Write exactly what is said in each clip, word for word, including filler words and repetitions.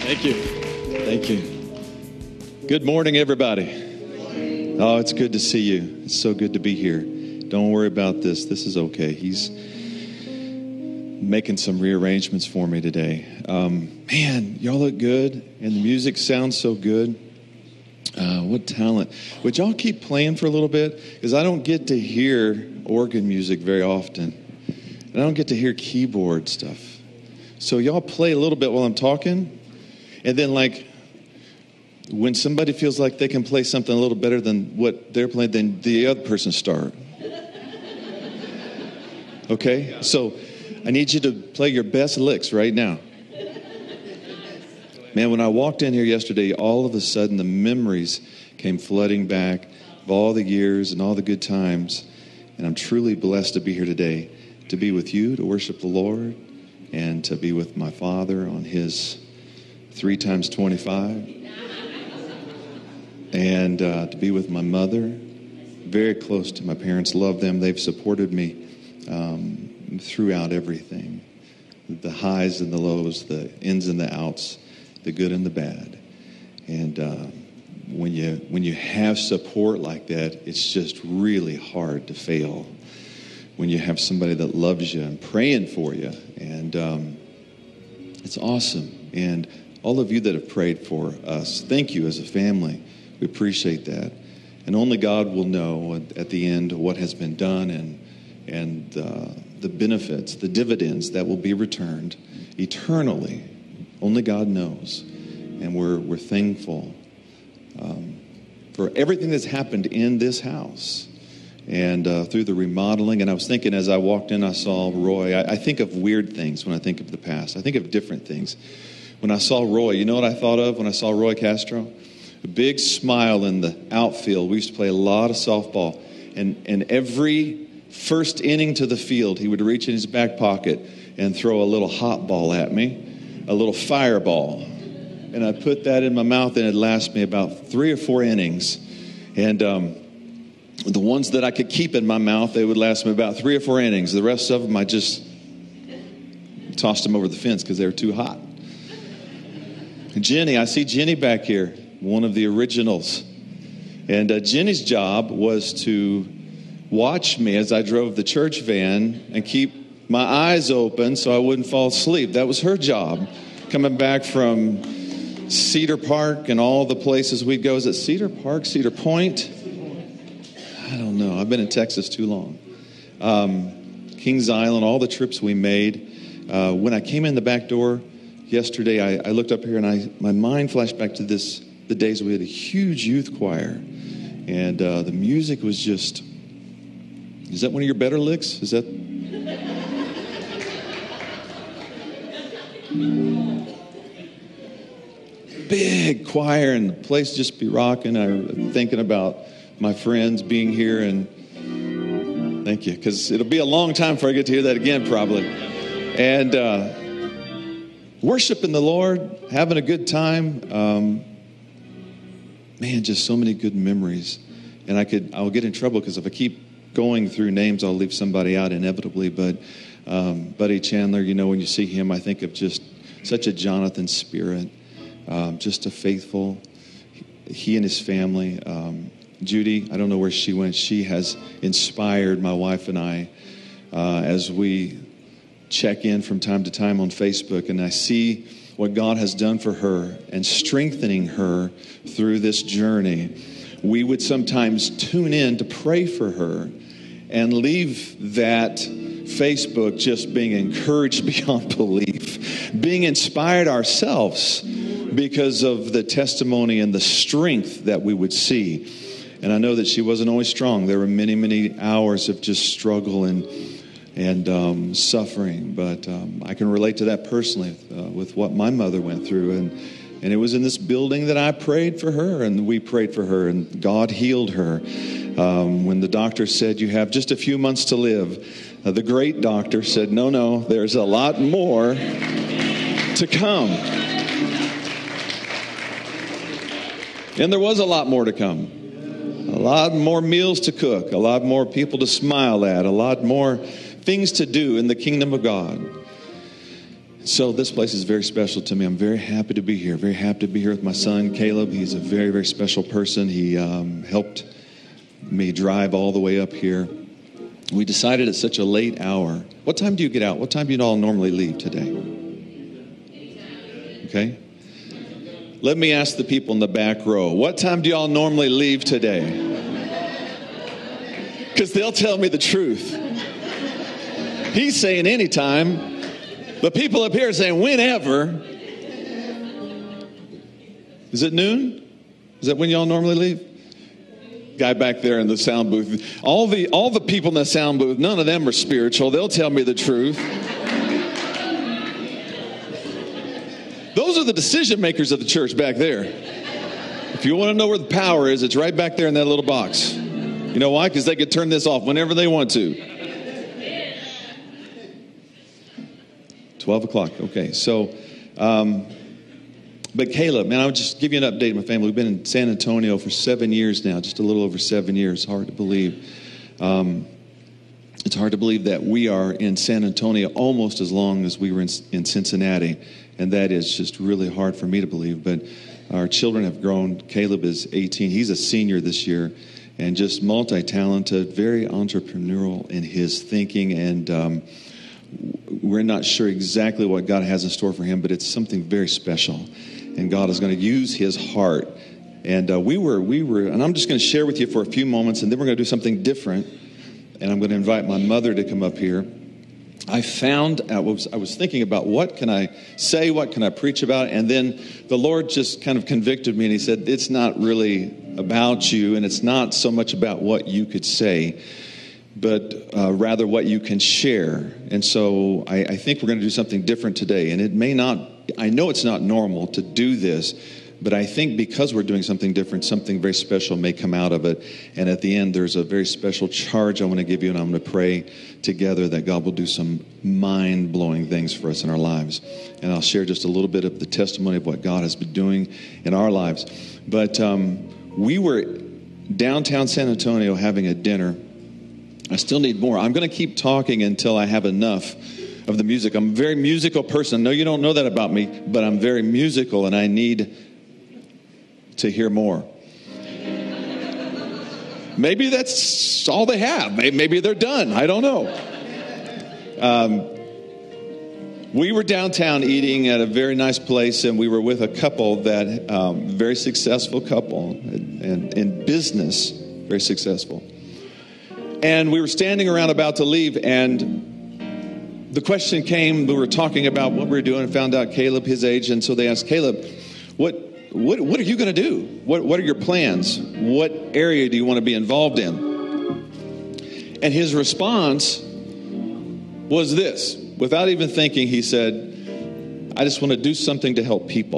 Thank you. Thank you. Good morning, everybody. Oh, it's good to see you. It's so good to be here. Don't worry about this. This is okay. He's making some rearrangements for me today. Um, man, y'all look good, and the music sounds so good. Uh, what talent. Would y'all keep playing for a little bit? Because I don't get to hear organ music very often. And I don't get to hear keyboard stuff. So y'all play a little bit while I'm talking. And then, like, when somebody feels like they can play something a little better than what they're playing, then the other person start. Okay? So I need you to play your best licks right now. Man, when I walked in here yesterday, all of a sudden the memories came flooding back of all the years and all the good times. And I'm truly blessed to be here today, to be with you, to worship the Lord, and to be with my Father on his three times twenty-five. And uh, to be with my mother, very close to my parents, love them. They've supported me um, throughout everything, the highs and the lows, the ins and the outs, the good and the bad. And uh, when you when you have support like that, it's just really hard to fail. When you have somebody that loves you and praying for you, and um, it's awesome. And all of you that have prayed for us, thank you as a family. We appreciate that. And only God will know at the end what has been done and and uh, the benefits, the dividends that will be returned eternally. Only God knows. And we're we're thankful um, for everything that's happened in this house and uh, through the remodeling. And I was thinking as I walked in, I saw Roy. I, I think of weird things when I think of the past. I think of different things. When I saw Roy, you know what I thought of when I saw Roy Castro? A big smile in the outfield. We used to play a lot of softball. And, and every first inning to the field, he would reach in his back pocket and throw a little hot ball at me, a little fireball. And I put that in my mouth, and it lasted me about three or four innings. And um, the ones that I could keep in my mouth, they would last me about three or four innings. The rest of them, I just tossed them over the fence because they were too hot. Jenny, I see Jenny back here, one of the originals. And uh, Jenny's job was to watch me as I drove the church van and keep my eyes open so I wouldn't fall asleep. That was her job. Coming back from Cedar Park and all the places we'd go. Is it Cedar Park, Cedar Point? I don't know. I've been in Texas too long. Um, Kings Island, all the trips we made. Uh, when I came in the back door yesterday, I, I looked up here and I my mind flashed back to this the days we had a huge youth choir, and uh, the music was just. Is that one of your better licks? Is that? Big choir, and the place just be rocking. I'm thinking about my friends being here, and thank you, because it'll be a long time before I get to hear that again, probably. And. Uh, Worshiping the Lord, having a good time. Um, man, just so many good memories. And I could, I'll get in trouble because if I keep going through names, I'll leave somebody out inevitably. But um, Buddy Chandler, you know, when you see him, I think of just such a Jonathan spirit, um, just a faithful, he and his family. Um, Judy, I don't know where she went. She has inspired my wife and I uh, as we check in from time to time on Facebook, and I see what God has done for her and strengthening her through this journey. We would sometimes tune in to pray for her and leave that Facebook just being encouraged beyond belief, being inspired ourselves because of the testimony and the strength that we would see. And I know that she wasn't always strong. There were many, many hours of just struggle and and um, suffering, but um, I can relate to that personally uh, with what my mother went through, and and it was in this building that I prayed for her, and we prayed for her, and God healed her. Um, when the doctor said, you have just a few months to live, uh, the great doctor said, no, no, there's a lot more to come. And there was a lot more to come. A lot more meals to cook, a lot more people to smile at, a lot more things to do in the kingdom of God. So this place is very special to me. I'm very happy to be here. Very happy to be here with my son, Caleb. He's a very, very special person. He um, helped me drive all the way up here. We decided at such a late hour. What time do you get out? What time do you all normally leave today? Okay. Let me ask the people in the back row. What time do you all normally leave today? Because they'll tell me the truth. He's saying anytime. The people up here are saying whenever. Is it noon? Is that when y'all normally leave? Guy back there in the sound booth. All the all the people in the sound booth, none of them are spiritual. They'll tell me the truth. Those are the decision makers of the church back there. If you want to know where the power is, it's right back there in that little box. You know why? Because they could turn this off whenever they want to. twelve o'clock. Okay, so, um, but Caleb, man, I'll just give you an update of my family. We've been in San Antonio for seven years now, just a little over seven years. Hard to believe. Um, it's hard to believe that we are in San Antonio almost as long as we were in, in Cincinnati, and that is just really hard for me to believe. But our children have grown. Caleb is eighteen. He's a senior this year, and just multi-talented, very entrepreneurial in his thinking, and um, we're not sure exactly what God has in store for him, but it's something very special. And God is going to use his heart. And uh, we were, we were, and I'm just going to share with you for a few moments, and then we're going to do something different. And I'm going to invite my mother to come up here. I found, I was, I was thinking about what can I say, what can I preach about? And then the Lord just kind of convicted me, and he said, it's not really about you, and it's not so much about what you could say, but uh, rather what you can share. And so I, I think we're going to do something different today. And it may not, I know it's not normal to do this, but I think because we're doing something different, something very special may come out of it. And at the end, there's a very special charge I want to give you, and I'm going to pray together that God will do some mind-blowing things for us in our lives. And I'll share just a little bit of the testimony of what God has been doing in our lives. But um, we were downtown San Antonio having a dinner. I still need more. I'm going to keep talking until I have enough of the music. I'm a very musical person. No, you don't know that about me, but I'm very musical, and I need to hear more. Maybe that's all they have. Maybe they're done. I don't know. Um, we were downtown eating at a very nice place, and we were with a couple that, um, very successful couple, and, and in business, very successful. And we were standing around about to leave, and the question came, we were talking about what we were doing, and found out Caleb, his age, and so they asked Caleb, what what what are you going to do? What what are your plans? What area do you want to be involved in? And his response was this. Without even thinking, he said, I just want to do something to help people.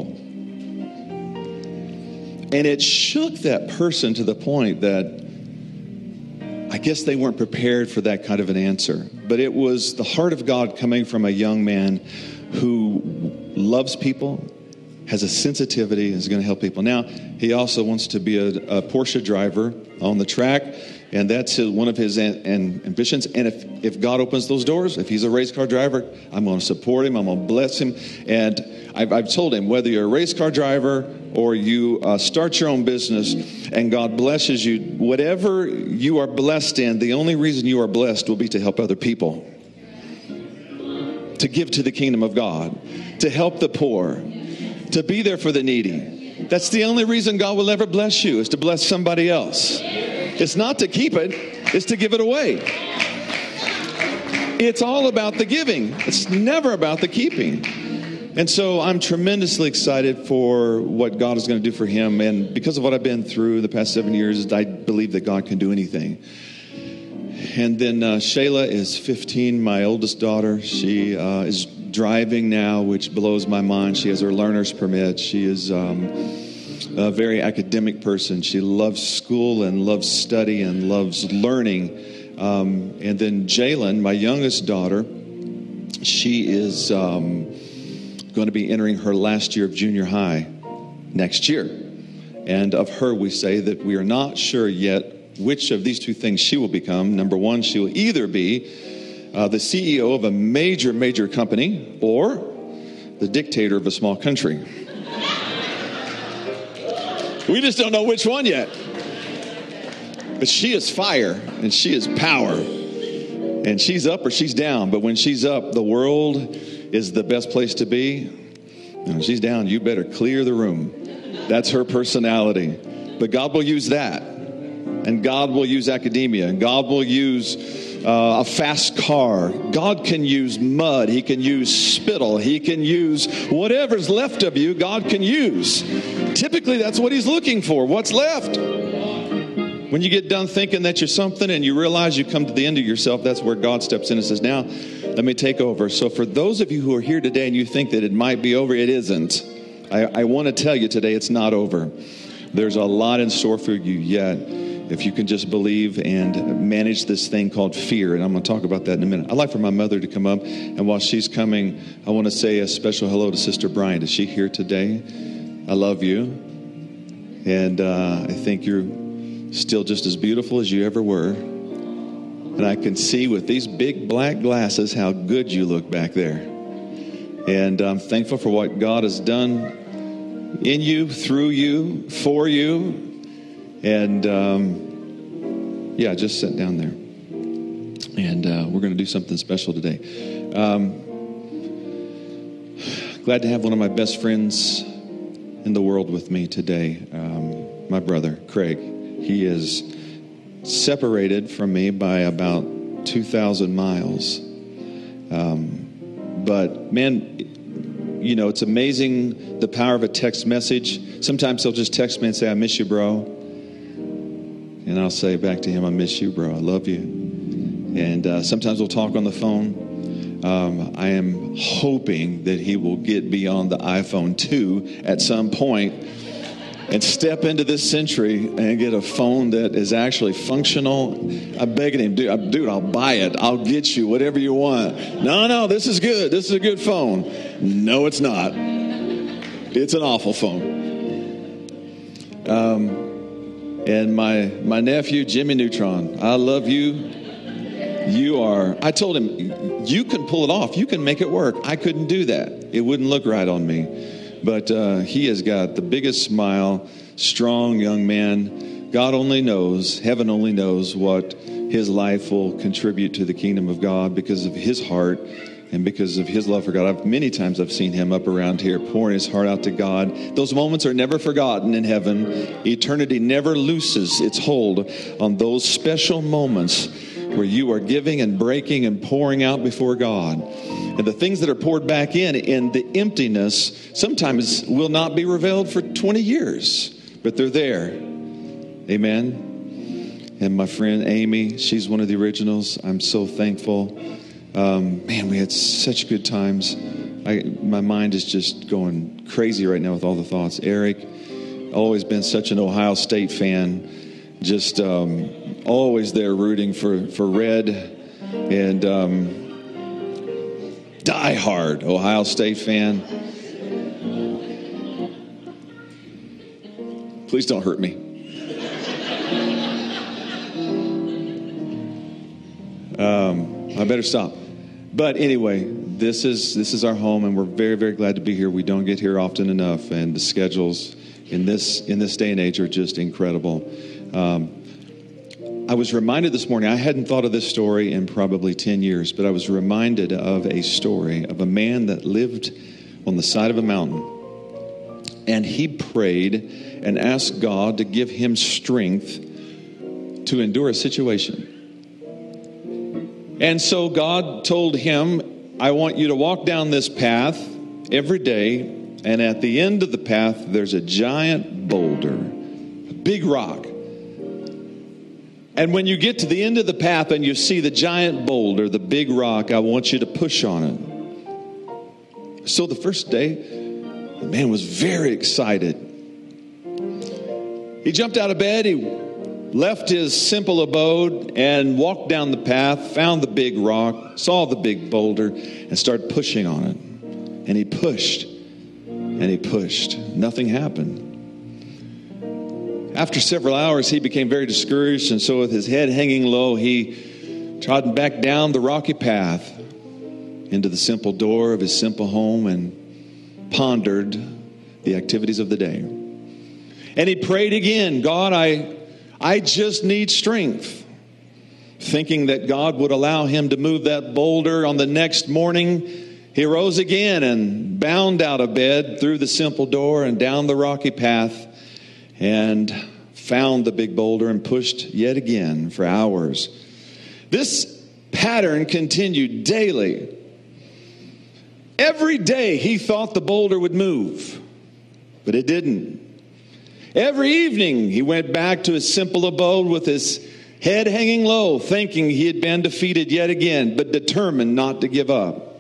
And it shook that person to the point that I guess they weren't prepared for that kind of an answer. But it was the heart of God coming from a young man who loves people, has a sensitivity, and is going to help people. Now, he also wants to be a, a Porsche driver on the track, and that's his, one of his an, an ambitions. And if, if God opens those doors, if he's a race car driver, I'm going to support him. I'm going to bless him. And I've, I've told him, whether you're a race car driver or you uh, start your own business and God blesses you, whatever you are blessed in, the only reason you are blessed will be to help other people, to give to the kingdom of God, to help the poor, to be there for the needy. That's the only reason God will ever bless you, is to bless somebody else. It's not to keep it, it's to give it away. It's all about the giving. It's never about the keeping. And so I'm tremendously excited for what God is going to do for him. And because of what I've been through the past seven years, I believe that God can do anything. And then uh, Shayla is fifteen, my oldest daughter. She uh, is driving now, which blows my mind. She has her learner's permit. She is um, a very academic person. She loves school and loves study and loves learning. Um, and then Jalen, my youngest daughter, she is um, going to be entering her last year of junior high next year. And of her, we say that we are not sure yet which of these two things she will become. Number one, she will either be uh, the C E O of a major, major company, or the dictator of a small country. We just don't know which one yet. But she is fire and she is power. And she's up or she's down. But when she's up, the world is the best place to be. And when she's down, you better clear the room. That's her personality. But God will use that. And God will use academia. And God will use uh, a fast car. God can use mud. He can use spittle. He can use whatever's left of you, God can use. Typically, that's what he's looking for. What's left? When you get done thinking that you're something and you realize you come to the end of yourself, that's where God steps in and says, now, let me take over. So for those of you who are here today and you think that it might be over, it isn't. I, I want to tell you today it's not over. There's a lot in store for you yet if you can just believe and manage this thing called fear. And I'm going to talk about that in a minute. I'd like for my mother to come up. And while she's coming, I want to say a special hello to Sister Bryant. Is she here today? I love you. And uh, I think you're still just as beautiful as you ever were. And I can see with these big black glasses how good you look back there. And I'm thankful for what God has done in you, through you, for you. And um, yeah, just sit down there. And uh, we're going to do something special today. Um, glad to have one of my best friends in the world with me today, um, my brother, Craig. He is separated from me by about two thousand miles. Um, but man, you know, it's amazing the power of a text message. Sometimes he'll just text me and say, I miss you, bro. And I'll say back to him, I miss you, bro. I love you. And uh, sometimes we'll talk on the phone. Um, I am hoping that he will get beyond the iPhone two at some point and step into this century and get a phone that is actually functional. I'm begging him, dude, dude, I'll buy it. I'll get you whatever you want. No, no, this is good. This is a good phone. No, it's not. It's an awful phone. Um, and my my nephew, Jimmy Neutron, I love you. You are, I told him, you can pull it off. You can make it work. I couldn't do that. It wouldn't look right on me. But uh, he has got the biggest smile, strong young man. God only knows, heaven only knows what his life will contribute to the kingdom of God because of his heart and because of his love for God. I've, many times I've seen him up around here pouring his heart out to God. Those moments are never forgotten in heaven. Eternity never looses its hold on those special moments where you are giving and breaking and pouring out before God. And the things that are poured back in, in the emptiness, sometimes will not be revealed for twenty years, but they're there. Amen. And my friend Amy, she's one of the originals. I'm so thankful. Um, man, we had such good times. I, my mind is just going crazy right now with all the thoughts. Eric, always been such an Ohio State fan. Just um, always there rooting for, for Red. And um, die-hard Ohio State fan. Please don't hurt me. Um, I better stop. But anyway, this is this is our home, and we're very, very glad to be here. We don't get here often enough, and the schedules in this in this day and age are just incredible. Um, I was reminded this morning, I hadn't thought of this story in probably ten years, but I was reminded of a story of a man that lived on the side of a mountain. And he prayed and asked God to give him strength to endure a situation. And so God told him, I want you to walk down this path every day, and at the end of the path, there's a giant boulder, a big rock. And when you get to the end of the path and you see the giant boulder, the big rock, I want you to push on it. So the first day, the man was very excited. He jumped out of bed, he left his simple abode and walked down the path, found the big rock, saw the big boulder, and started pushing on it. And he pushed, and he pushed. Nothing happened. After several hours, he became very discouraged, and so with his head hanging low, he trod back down the rocky path into the simple door of his simple home, and pondered the activities of the day. And he prayed again, God, I, I just need strength. Thinking that God would allow him to move that boulder. On the next morning, he rose again and bound out of bed through the simple door and down the rocky path and found the big boulder and pushed yet again for hours. This pattern continued daily. Every day he thought the boulder would move, but it didn't. Every evening he went back to his simple abode with his head hanging low, thinking he had been defeated yet again, but determined not to give up.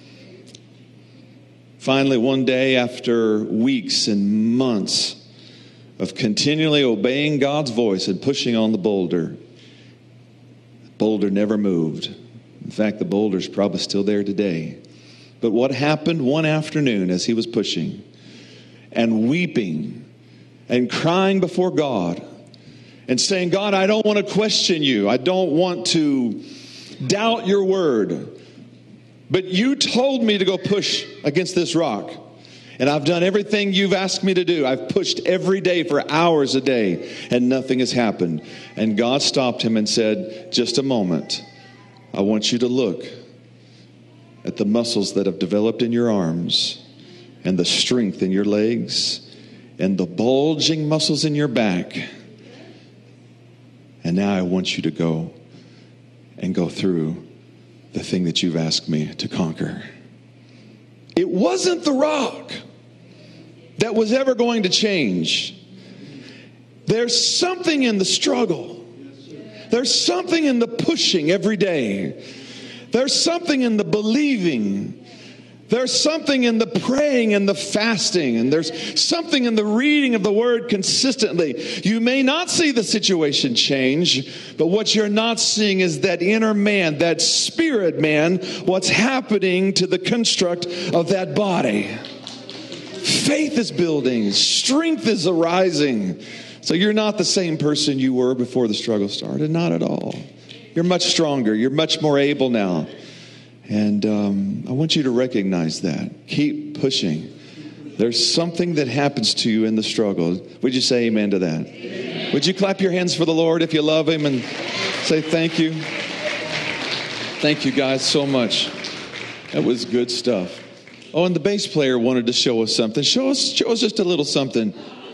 Finally, one day, after weeks and months of continually obeying God's voice and pushing on the boulder, the boulder never moved. In fact, the boulder's probably still there today. But what happened one afternoon as he was pushing and weeping and crying before God and saying, God, I don't want to question you. I don't want to doubt your word. But you told me to go push against this rock. And I've done everything you've asked me to do. I've pushed every day for hours a day, and nothing has happened. And God stopped him and said, just a moment. I want you to look at the muscles that have developed in your arms and the strength in your legs and the bulging muscles in your back. And now I want you to go and go through the thing that you've asked me to conquer. It wasn't the rock that was ever going to change. There's something in the struggle. There's something in the pushing every day. There's something in the believing. There's something in the praying and the fasting. And there's something in the reading of the word consistently. You may not see the situation change, but what you're not seeing is that inner man, that spirit man, what's happening to the construct of that body. Faith is building. Strength is arising. So you're not the same person you were before the struggle started. Not at all. You're much stronger. You're much more able now. And um, I want you to recognize that. Keep pushing. There's something that happens to you in the struggle. Would you say amen to that? Amen. Would you clap your hands for the Lord if you love him and say thank you? Thank you guys so much. That was good stuff. Oh, and the bass player wanted to show us something. Show us, show us just a little something.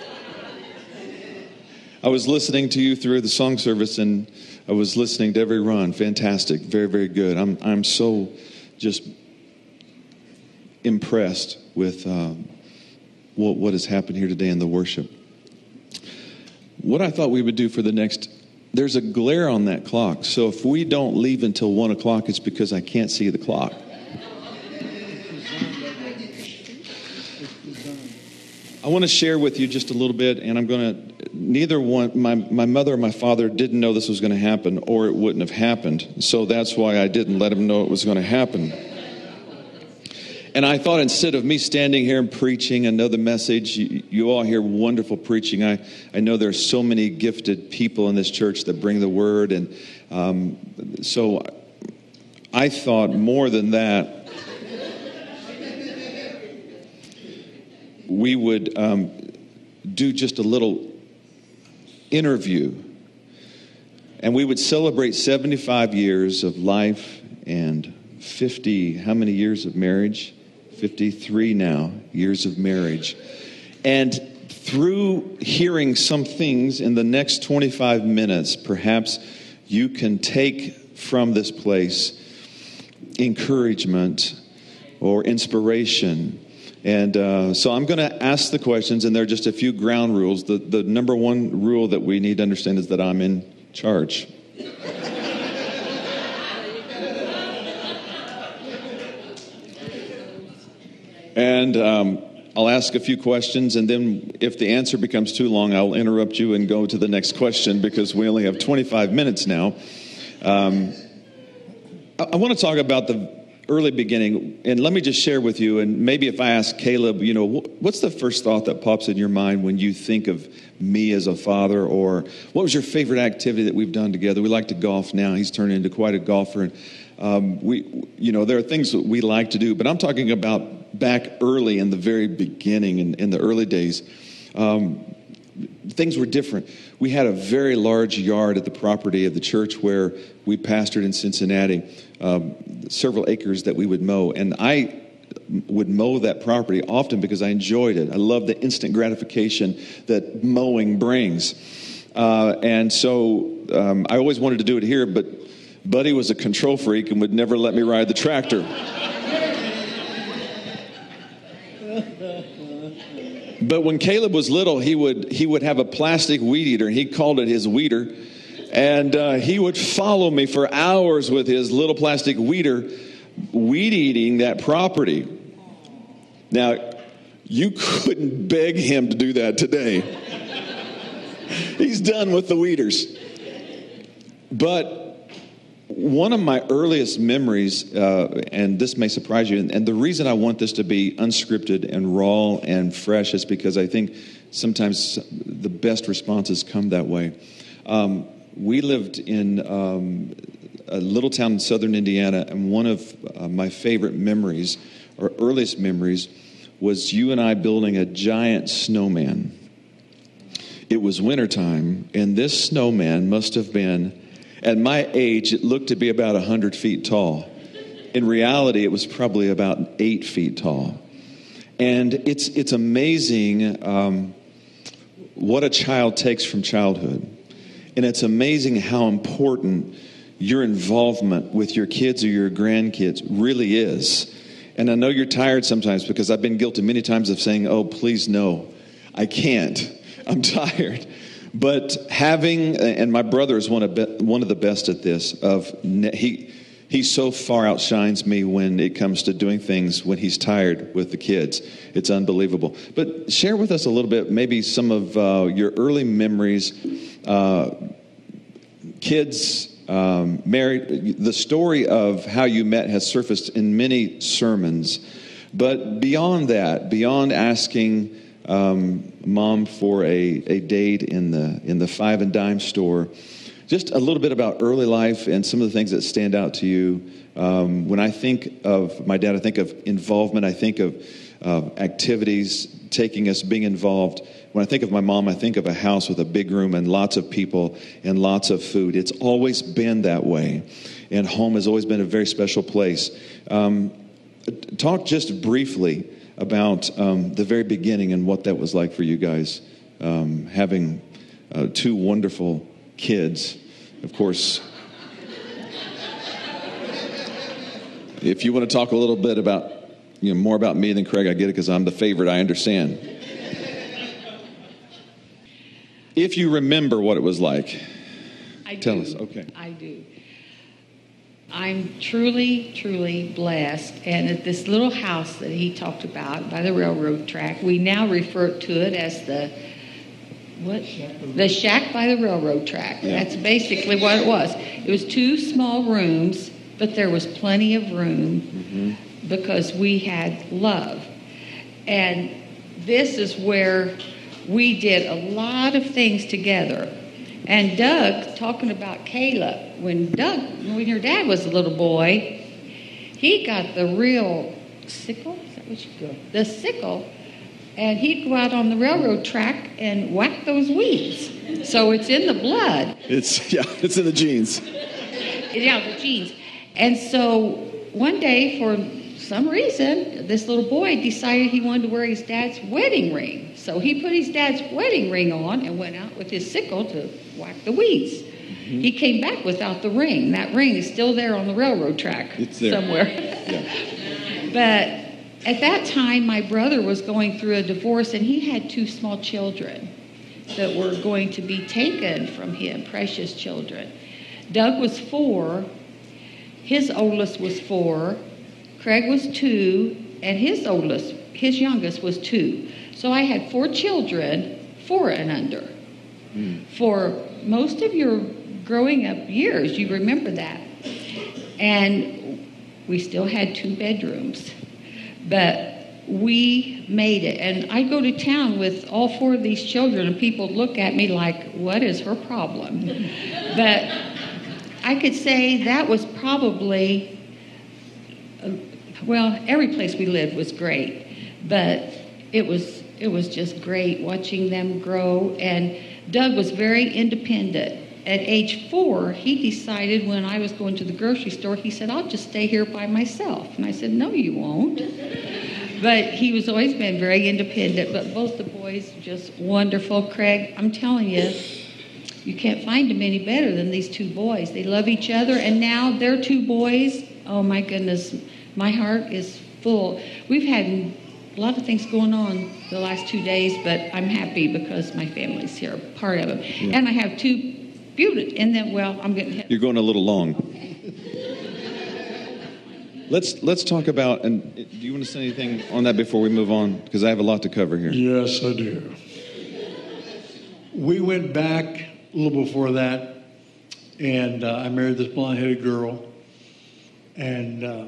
I was listening to you through the song service, and I was listening to every run. Fantastic. Very, very good. I'm I'm so just impressed with um, what, what has happened here today in the worship. What I thought we would do for the next, there's a glare on that clock. So if we don't leave until one o'clock, it's because I can't see the clock. I want to share with you just a little bit, and I'm going to, neither one, my, my mother or my father didn't know this was going to happen, or it wouldn't have happened. So that's why I didn't let them know it was going to happen. And I thought instead of me standing here and preaching another message, you, you all hear wonderful preaching. I, I know there's so many gifted people in this church that bring the word. And um, so I thought more than that, we would um, do just a little interview, and we would celebrate seventy-five years of life and fifty, how many years of marriage? fifty-three now, years of marriage. And through hearing some things in the next twenty-five minutes, perhaps you can take from this place encouragement or inspiration. And uh, so I'm going to ask the questions, and there are just a few ground rules. The, the number one rule that we need to understand is that I'm in charge. And um, I'll ask a few questions, and then if the answer becomes too long, I'll interrupt you and go to the next question because we only have twenty-five minutes now. Um, I, I want to talk about the early beginning, and let me just share with you, and maybe if I ask Caleb, you know, what's the first thought that pops in your mind when you think of me as a father, or what was your favorite activity that we've done together? We like to golf now. He's turned into quite a golfer, and um, we, you know, there are things that we like to do, but I'm talking about back early in the very beginning, in, in the early days, um, things were different. We had a very large yard at the property of the church where we pastored in Cincinnati, um, several acres that we would mow. And I would mow that property often because I enjoyed it. I love the instant gratification that mowing brings. Uh, and so um, I always wanted to do it here, but Buddy was a control freak and would never let me ride the tractor. But when Caleb was little, he would he would have a plastic weed eater. He called it his weeder. And uh, he would follow me for hours with his little plastic weeder, weed eating that property. Now, you couldn't beg him to do that today. He's done with the weeders. But one of my earliest memories, uh, and this may surprise you, and, and the reason I want this to be unscripted and raw and fresh is because I think sometimes the best responses come that way. Um, we lived in um, a little town in southern Indiana, and one of uh, my favorite memories, or earliest memories, was you and I building a giant snowman. It was wintertime, and this snowman must have been, at my age, it looked to be about one hundred feet tall. In reality, it was probably about eight feet tall. And it's it's amazing um, what a child takes from childhood. And it's amazing how important your involvement with your kids or your grandkids really is. And I know you're tired sometimes because I've been guilty many times of saying, oh, please no, I can't. I'm tired. But having, and my brother is one of be, one of the best at this, of he he so far outshines me when it comes to doing things when he's tired with the kids. It's unbelievable. But share with us a little bit, maybe some of uh, your early memories, uh, kids, um, married. The story of how you met has surfaced in many sermons. But beyond that, beyond asking Um, mom for a, a date in the in the five and dime store, just a little bit about early life and some of the things that stand out to you. Um, when I think of my dad, I think of involvement. I think of uh, activities taking us, being involved. When I think of my mom, I think of a house with a big room and lots of people and lots of food. It's always been that way, and home has always been a very special place. Um, talk just briefly about um, the very beginning and what that was like for you guys, um, having uh, two wonderful kids. Of course, if you want to talk a little bit about, you know, more about me than Craig, I get it because I'm the favorite, I understand. If you remember what it was like, I tell do. us. Okay. I do. I'm truly, truly blessed. And at this little house that he talked about by the railroad track, we now refer to it as the, what? The shack by the railroad track. Yeah. That's basically what it was. It was two small rooms, but there was plenty of room mm-hmm. because we had love. And this is where we did a lot of things together. And Doug, talking about Caleb, when Doug, when your dad was a little boy, he got the real sickle, is that what you go? The sickle, and he'd go out on the railroad track and whack those weeds. So it's in the blood. It's, yeah, it's in the genes. Yeah, the genes. And so one day, for some reason, this little boy decided he wanted to wear his dad's wedding ring. So he put his dad's wedding ring on and went out with his sickle to whack the weeds. Mm-hmm. He came back without the ring. That ring is still there on the railroad track it's there. somewhere. Yeah. But at that time, my brother was going through a divorce, and he had two small children that were going to be taken from him, precious children. Doug was four. His oldest was four. Craig was two, and his oldest, his youngest was two. So I had four children, four and under. Mm. For most of your growing up years, you remember that. And we still had two bedrooms. But we made it. And I'd go to town with all four of these children, and people would look at me like, what is her problem? But I could say that was probably well, every place we lived was great, but it was it was just great watching them grow. And Doug was very independent. At age four, he decided when I was going to the grocery store, he said, I'll just stay here by myself. And I said, no, you won't. But he was always been very independent. But both the boys, just wonderful. Craig, I'm telling you, you can't find them any better than these two boys. They love each other. And now their two boys, oh my goodness, my heart is full. We've had a lot of things going on the last two days, but I'm happy because my family's here, part of it. Yeah. And I have two beautiful, and then, well, I'm getting ahead. You're going a little long. let's let's talk about, and do you want to say anything on that before we move on? Because I have a lot to cover here. Yes, I do. We went back a little before that, and uh, I married this blonde-headed girl, and uh,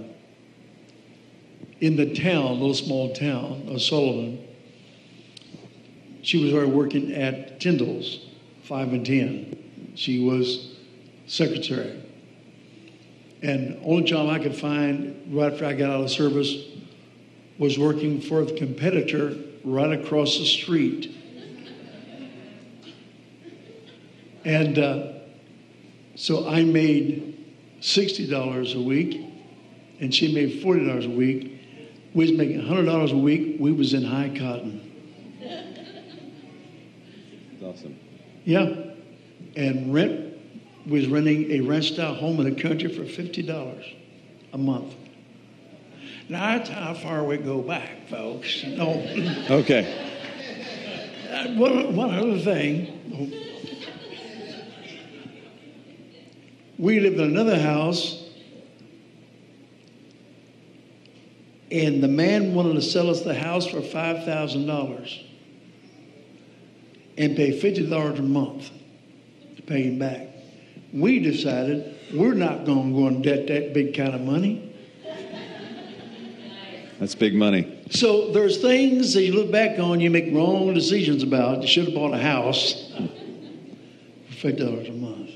in the town, little small town of Sullivan, she was already working at Tyndall's, five and ten. She was secretary. And only job I could find right after I got out of service was working for the competitor right across the street. And uh, so I made sixty dollars a week, and she made forty dollars a week. We was making one hundred dollars a week. We was in high cotton. That's awesome. Yeah. And rent was renting a rent-style home in the country for fifty dollars a month. Now, that's how far we go back, folks. No. Okay. Uh, one, one other thing. We lived in another house, and the man wanted to sell us the house for five thousand dollars and pay fifty dollars a month to pay him back. We decided we're not going to go in debt that big kind of money. That's big money. So there's things that you look back on, you make wrong decisions about. You should have bought a house for fifty dollars a month.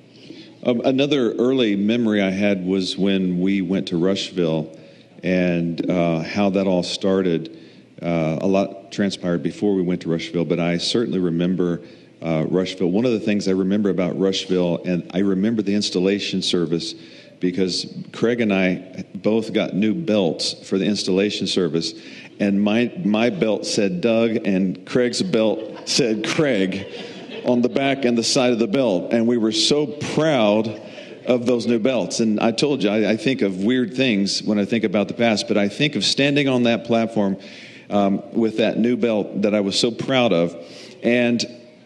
Um, another early memory I had was when we went to Rushville and uh, how that all started. Uh, a lot transpired before we went to Rushville, but I certainly remember uh, Rushville. One of the things I remember about Rushville, and I remember the installation service because Craig and I both got new belts for the installation service, and my my belt said Doug, and Craig's belt said Craig on the back and the side of the belt, and we were so proud of those new belts. And I told you, I, I think of weird things when I think about the past, but I think of standing on that platform um, with that new belt that I was so proud of. And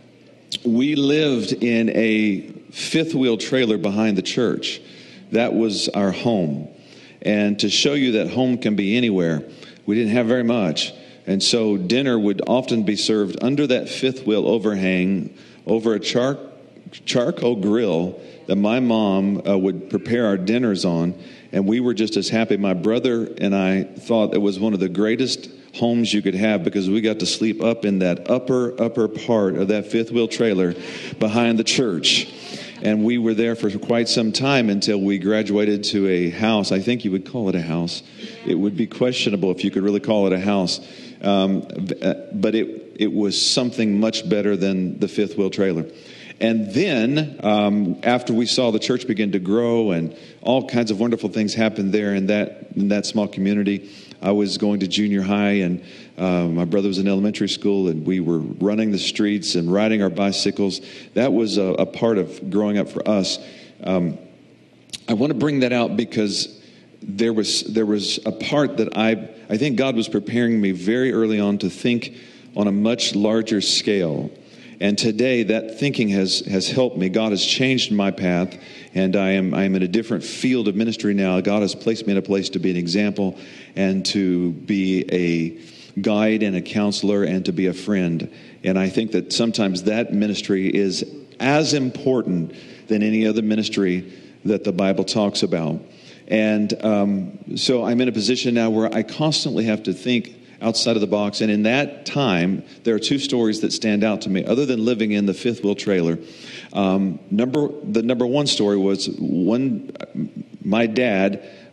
we lived in a fifth wheel trailer behind the church. That was our home. And to show you that home can be anywhere, we didn't have very much. And so dinner would often be served under that fifth wheel overhang over a char- charcoal grill that my mom uh, would prepare our dinners on. And we were just as happy. My brother and I thought it was one of the greatest homes you could have because we got to sleep up in that upper, upper part of that fifth wheel trailer behind the church. And we were there for quite some time until we graduated to a house. I think you would call it a house. It would be questionable if you could really call it a house. Um, but it it was something much better than the fifth wheel trailer. And then um, after we saw the church begin to grow and all kinds of wonderful things happened there in that in that small community, I was going to junior high, and uh, my brother was in elementary school, and we were running the streets and riding our bicycles. That was a, a part of growing up for us. Um, I want to bring that out because there was there was a part that I I think God was preparing me very early on to think on a much larger scale. And today that thinking has has helped me. God has changed my path, and I am I am in a different field of ministry now. God has placed me in a place to be an example and to be a guide and a counselor and to be a friend. And I think that sometimes that ministry is as important than any other ministry that the Bible talks about. And um, so I'm in a position now where I constantly have to think outside of the box. And in that time, there are two stories that stand out to me, other than living in the fifth wheel trailer. Um, number the number one story was one. My dad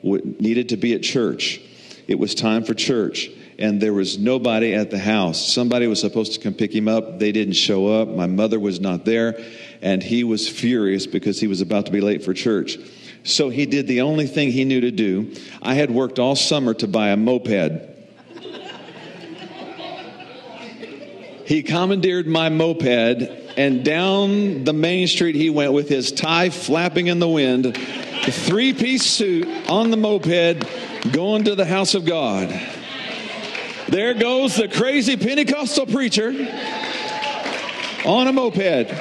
w- needed to be at church. It was time for church, and there was nobody at the house. Somebody was supposed to come pick him up. They didn't show up. My mother was not there, and he was furious because he was about to be late for church. So he did the only thing he knew to do. I had worked all summer to buy a moped. He commandeered my moped, and down the main street he went with his tie flapping in the wind, a three-piece suit on the moped, going to the house of God. There goes the crazy Pentecostal preacher on a moped.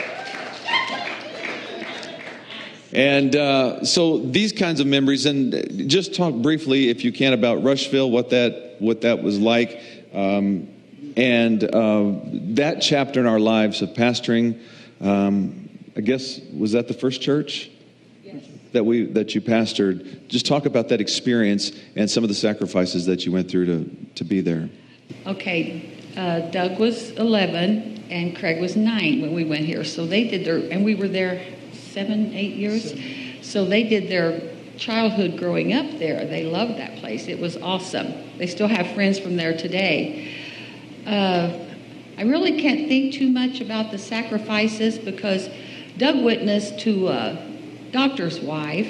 And uh, so these kinds of memories, and just talk briefly, if you can, about Rushville, what that what that was like, um, and uh, that chapter in our lives of pastoring. Um, I guess, was that the first church? Yes. that we that you pastored? Just talk about that experience and some of the sacrifices that you went through to to be there. Okay, uh, Doug was eleven and Craig was nine when we went here, so they did their, and we were there seven, eight years. So they did their childhood growing up there. They loved that place. It was awesome. They still have friends from there today. Uh, I really can't think too much about the sacrifices because Doug witnessed to a doctor's wife,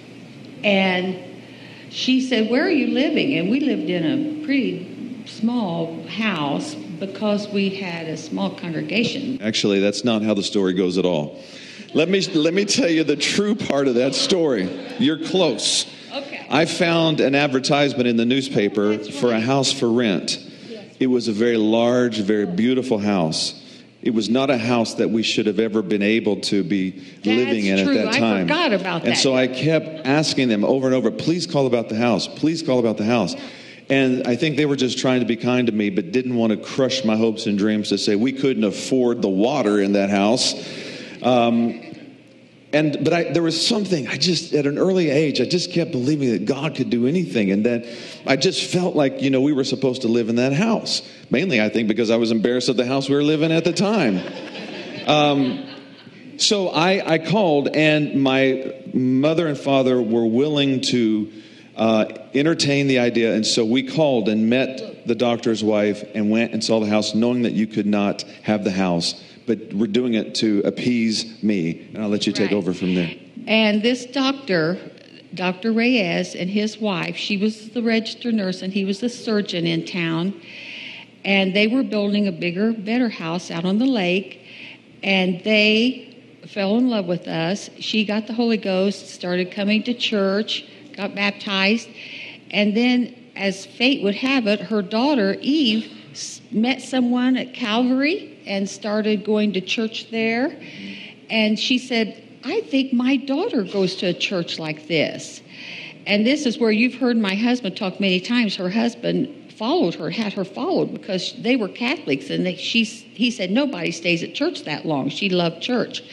and she said, "Where are you living?" And we lived in a pretty small house because we had a small congregation. Actually, that's not how the story goes at all. Let me let me tell you the true part of that story. You're close. Okay. I found an advertisement in the newspaper That's for a right. house for rent. Yes. It was a very large, very beautiful house. It was not a house that we should have ever been able to be living in true. at that I time. forgot about and that. so I kept asking them over and over, please call about the house. Please call about the house. And I think they were just trying to be kind to me, but didn't want to crush my hopes and dreams to say we couldn't afford the water in that house. Um, and but I, there was something, I just, at an early age, I just kept believing that God could do anything. And that I just felt like, you know, we were supposed to live in that house. Mainly, I think, because I was embarrassed of the house we were living at the time. Um, so I, I called, and my mother and father were willing to uh, entertain the idea. And so we called and met the doctor's wife and went and saw the house, knowing that you could not have the house. But we're doing it to appease me. And I'll let you take Right. over from there. And this doctor, Doctor Reyes, and his wife, she was the registered nurse and he was the surgeon in town. And they were building a bigger, better house out on the lake. And they fell in love with us. She got the Holy Ghost, started coming to church, got baptized. And then, as fate would have it, her daughter, Eve, met someone at Calvary and started going to church there. And she said, I think my daughter goes to a church like this. And this is where you've heard my husband talk many times. Her husband followed her, had her followed because they were Catholics. And they, she's, he said, nobody stays at church that long. She loved church.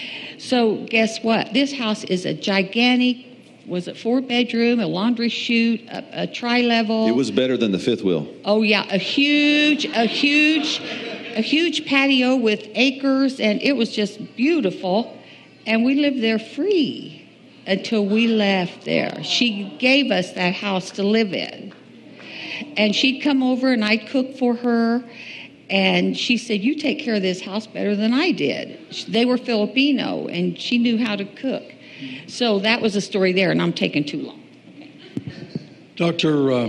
So guess what? This house is a gigantic, was it four bedroom, a laundry chute, a, a tri-level. It was better than the fifth wheel. Oh yeah, a huge, a huge, a huge patio with acres, and it was just beautiful. And we lived there free until we left there. She gave us that house to live in. And she'd come over and I'd cook for her. And she said, you take care of this house better than I did. They were Filipino and she knew how to cook. So that was a story there, and I'm taking too long. Okay. Doctor Uh,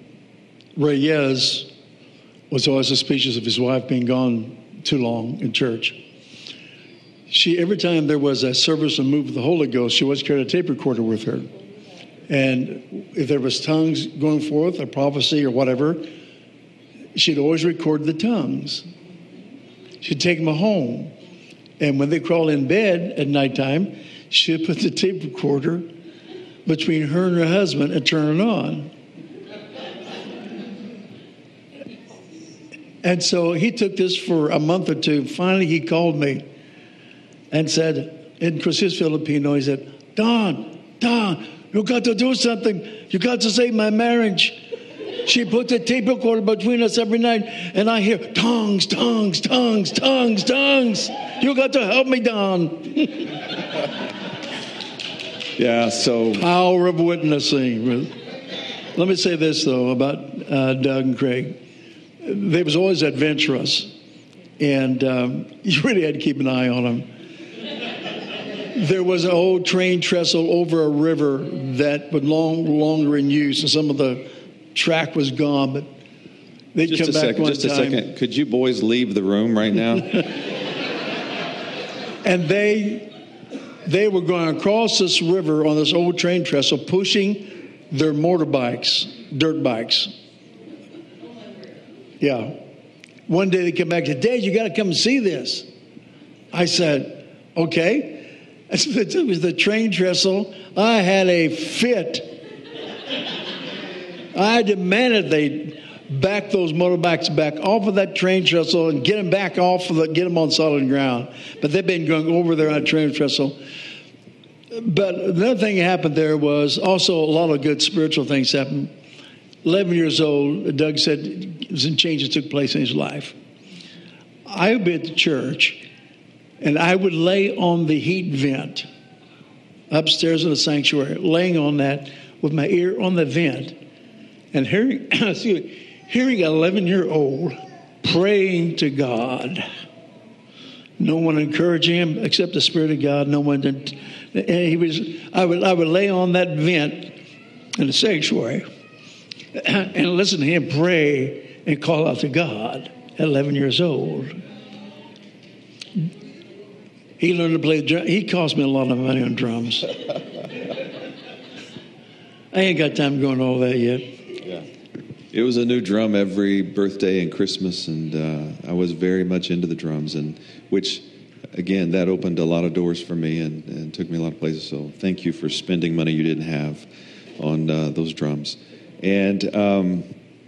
Reyes was always suspicious of his wife being gone too long in church. She, every time there was a service and move of the Holy Ghost, she always carried a tape recorder with her. And if there was tongues going forth, a prophecy or whatever, she'd always record the tongues. She'd take them home. And when they crawl in bed at nighttime, she'd put the tape recorder between her and her husband and turn it on. And so he took this for a month or two. Finally, he called me and said, and because he's Filipino, he said, Don, Don, you got to do something. You got to save my marriage. She put the tape recorder between us every night, and I hear tongues, tongues, tongues, tongues, tongues. You got to help me, Don. Yeah, so. Power of witnessing. Let me say this, though, about uh, Doug and Craig. They was always adventurous, and um, you really had to keep an eye on them. There was an old train trestle over a river that was long longer in use, and some of the track was gone, but they'd just come a back second, one just a time. second. Could you boys leave the room right now? And they they were going across this river on this old train trestle, pushing their motorbikes, dirt bikes. Yeah. One day they come back and said, Dad, you got to come and see this. I said, okay. I said, it was the train trestle. I had a fit. I demanded they back those motorbikes back off of that train trestle and get them back off of the, get them on solid ground. But they've been going over there on a train trestle. But another thing that happened there was also a lot of good spiritual things happened. eleven years old, Doug said some changes took place in his life. I would be at the church, and I would lay on the heat vent upstairs in the sanctuary, laying on that with my ear on the vent, and hearing, excuse me, hearing an eleven-year-old praying to God. No one encouraging him except the Spirit of God. No one did. And he was. I would. I would lay on that vent in the sanctuary and listen to him pray and call out to God at eleven years old. He learned to play the drum. He cost me a lot of money on drums. I ain't got time to go into all that yet. Yeah. It was a new drum every birthday and Christmas, and uh, I was very much into the drums, and which, again, that opened a lot of doors for me and, and took me a lot of places. So thank you for spending money you didn't have on uh, those drums. And um,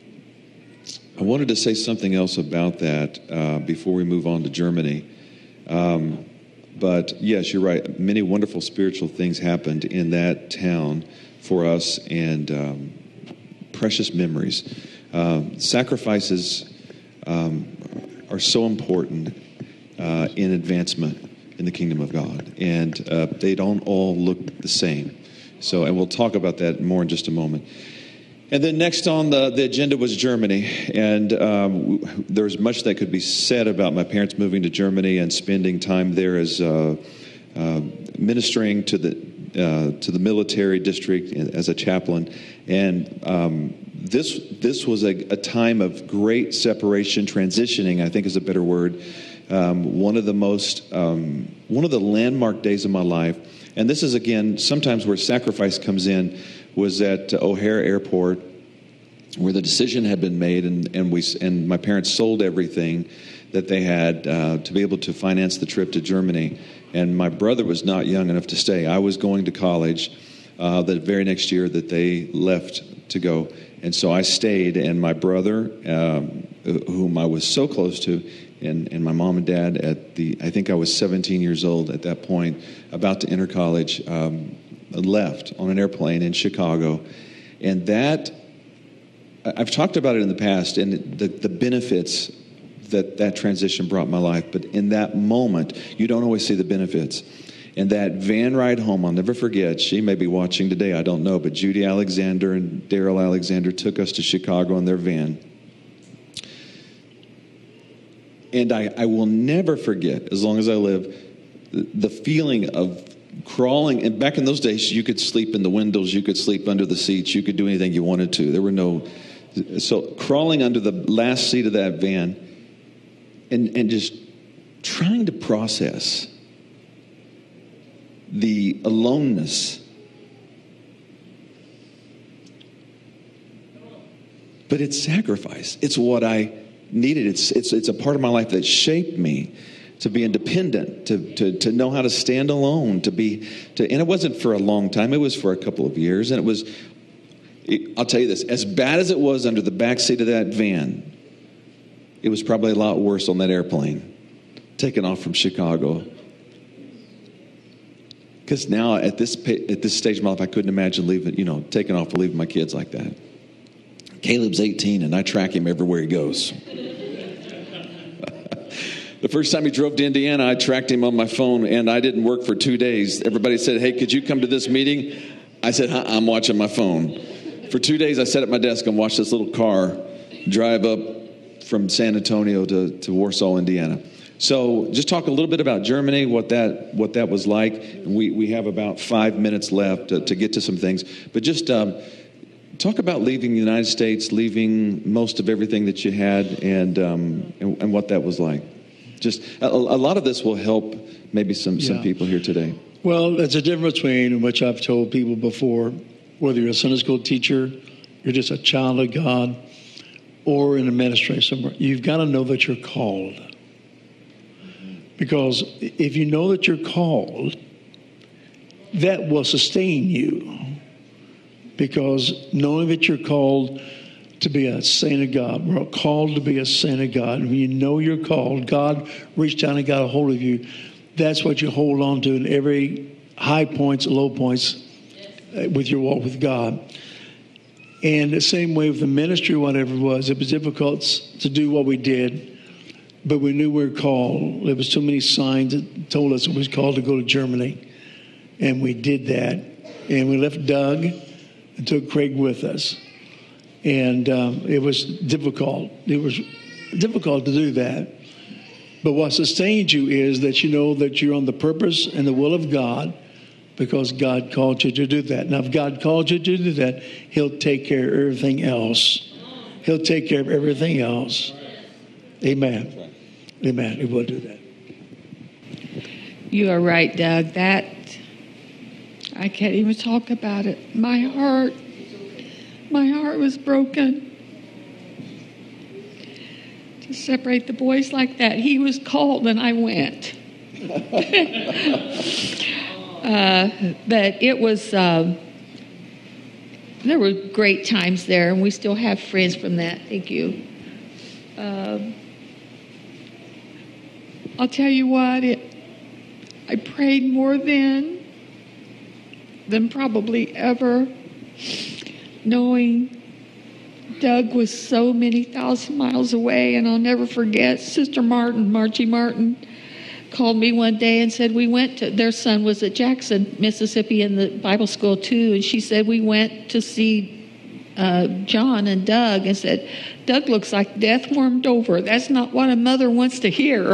I wanted to say something else about that uh, before we move on to Germany. Um, but yes, you're right. Many wonderful spiritual things happened in that town for us, and um, precious memories. Um, sacrifices um, are so important uh, in advancement in the kingdom of God, and uh, they don't all look the same. So, and we'll talk about that more in just a moment. And then next on the, the agenda was Germany, and um, w- there's much that could be said about my parents moving to Germany and spending time there as uh, uh, ministering to the uh, to the military district as a chaplain. And um, this this was a, a time of great separation, transitioning, I think is a better word. Um, one of the most um, one of the landmark days of my life, and this is again sometimes where sacrifice comes in, was at O'Hare Airport, where the decision had been made, and, and we and my parents sold everything that they had uh, to be able to finance the trip to Germany. And my brother was not young enough to stay. I was going to college uh, the very next year that they left to go, and so I stayed. And my brother, um, whom I was so close to, and, and my mom and dad at the I think I was seventeen years old at that point, about to enter college. Um, left on an airplane in Chicago. And that, I've talked about it in the past, and the, the benefits that that transition brought in my life. But in that moment, you don't always see the benefits. And that van ride home, I'll never forget, she may be watching today, I don't know, but Judy Alexander and Daryl Alexander took us to Chicago in their van. And I, I will never forget, as long as I live, the, the feeling of crawling, and back in those days, you could sleep in the windows, you could sleep under the seats, you could do anything you wanted to. There were no, so crawling under the last seat of that van, and and just trying to process the aloneness. But it's sacrifice. It's what I needed. It's it's it's a part of my life that shaped me to be independent, to, to, to know how to stand alone, to be, to, and it wasn't for a long time. It was for a couple of years. And it was, it, I'll tell you this, as bad as it was under the back seat of that van, it was probably a lot worse on that airplane, taking off from Chicago. Because now at this, at this stage of my life, I couldn't imagine leaving, you know, taking off and leaving my kids like that. Caleb's eighteen and I track him everywhere he goes. The first time he drove to Indiana, I tracked him on my phone, and I didn't work for two days. Everybody said, hey, could you come to this meeting? I said, huh, I'm watching my phone. For two days, I sat at my desk and watched this little car drive up from San Antonio to, to Warsaw, Indiana. So just talk a little bit about Germany, what that what that was like. We we have about five minutes left to, to get to some things. But just um, talk about leaving the United States, leaving most of everything that you had, and um, and, and what that was like. Just a, a lot of this will help maybe some, some yeah. people here today. Well, there's a difference between which I've told people before, whether you're a Sunday school teacher, you're just a child of God, or in a ministry somewhere. You've got to know that you're called. Because if you know that you're called, that will sustain you. Because knowing that you're called to be a saint of God, we're called to be a saint of God. When you know you're called, God reached down and got a hold of you. That's what you hold on to in every high points, low points with your walk with God. And the same way with the ministry, whatever it was, it was difficult to do what we did. But we knew we were called. There was too many signs that told us it was called to go to Germany. And we did that. And we left Doug and took Craig with us. And um, it was difficult. It was difficult to do that. But what sustains you is that you know that you're on the purpose and the will of God, because God called you to do that. Now, if God called you to do that, he'll take care of everything else. He'll take care of everything else. Amen. Amen. He will do that. You are right, Doug. That, I can't even talk about it. My heart, my heart was broken. To separate the boys like that. He was called and I went. uh, but it was, um, there were great times there, and we still have friends from that. Thank you. Um, I'll tell you what, it, I prayed more then than probably ever, knowing Doug was so many thousand miles away. And I'll never forget, Sister Martin, Margie Martin, called me one day and said, we went to, their son was at Jackson, Mississippi in the Bible school too, and she said, we went to see uh, John and Doug, and said, Doug looks like death warmed over. That's not what a mother wants to hear.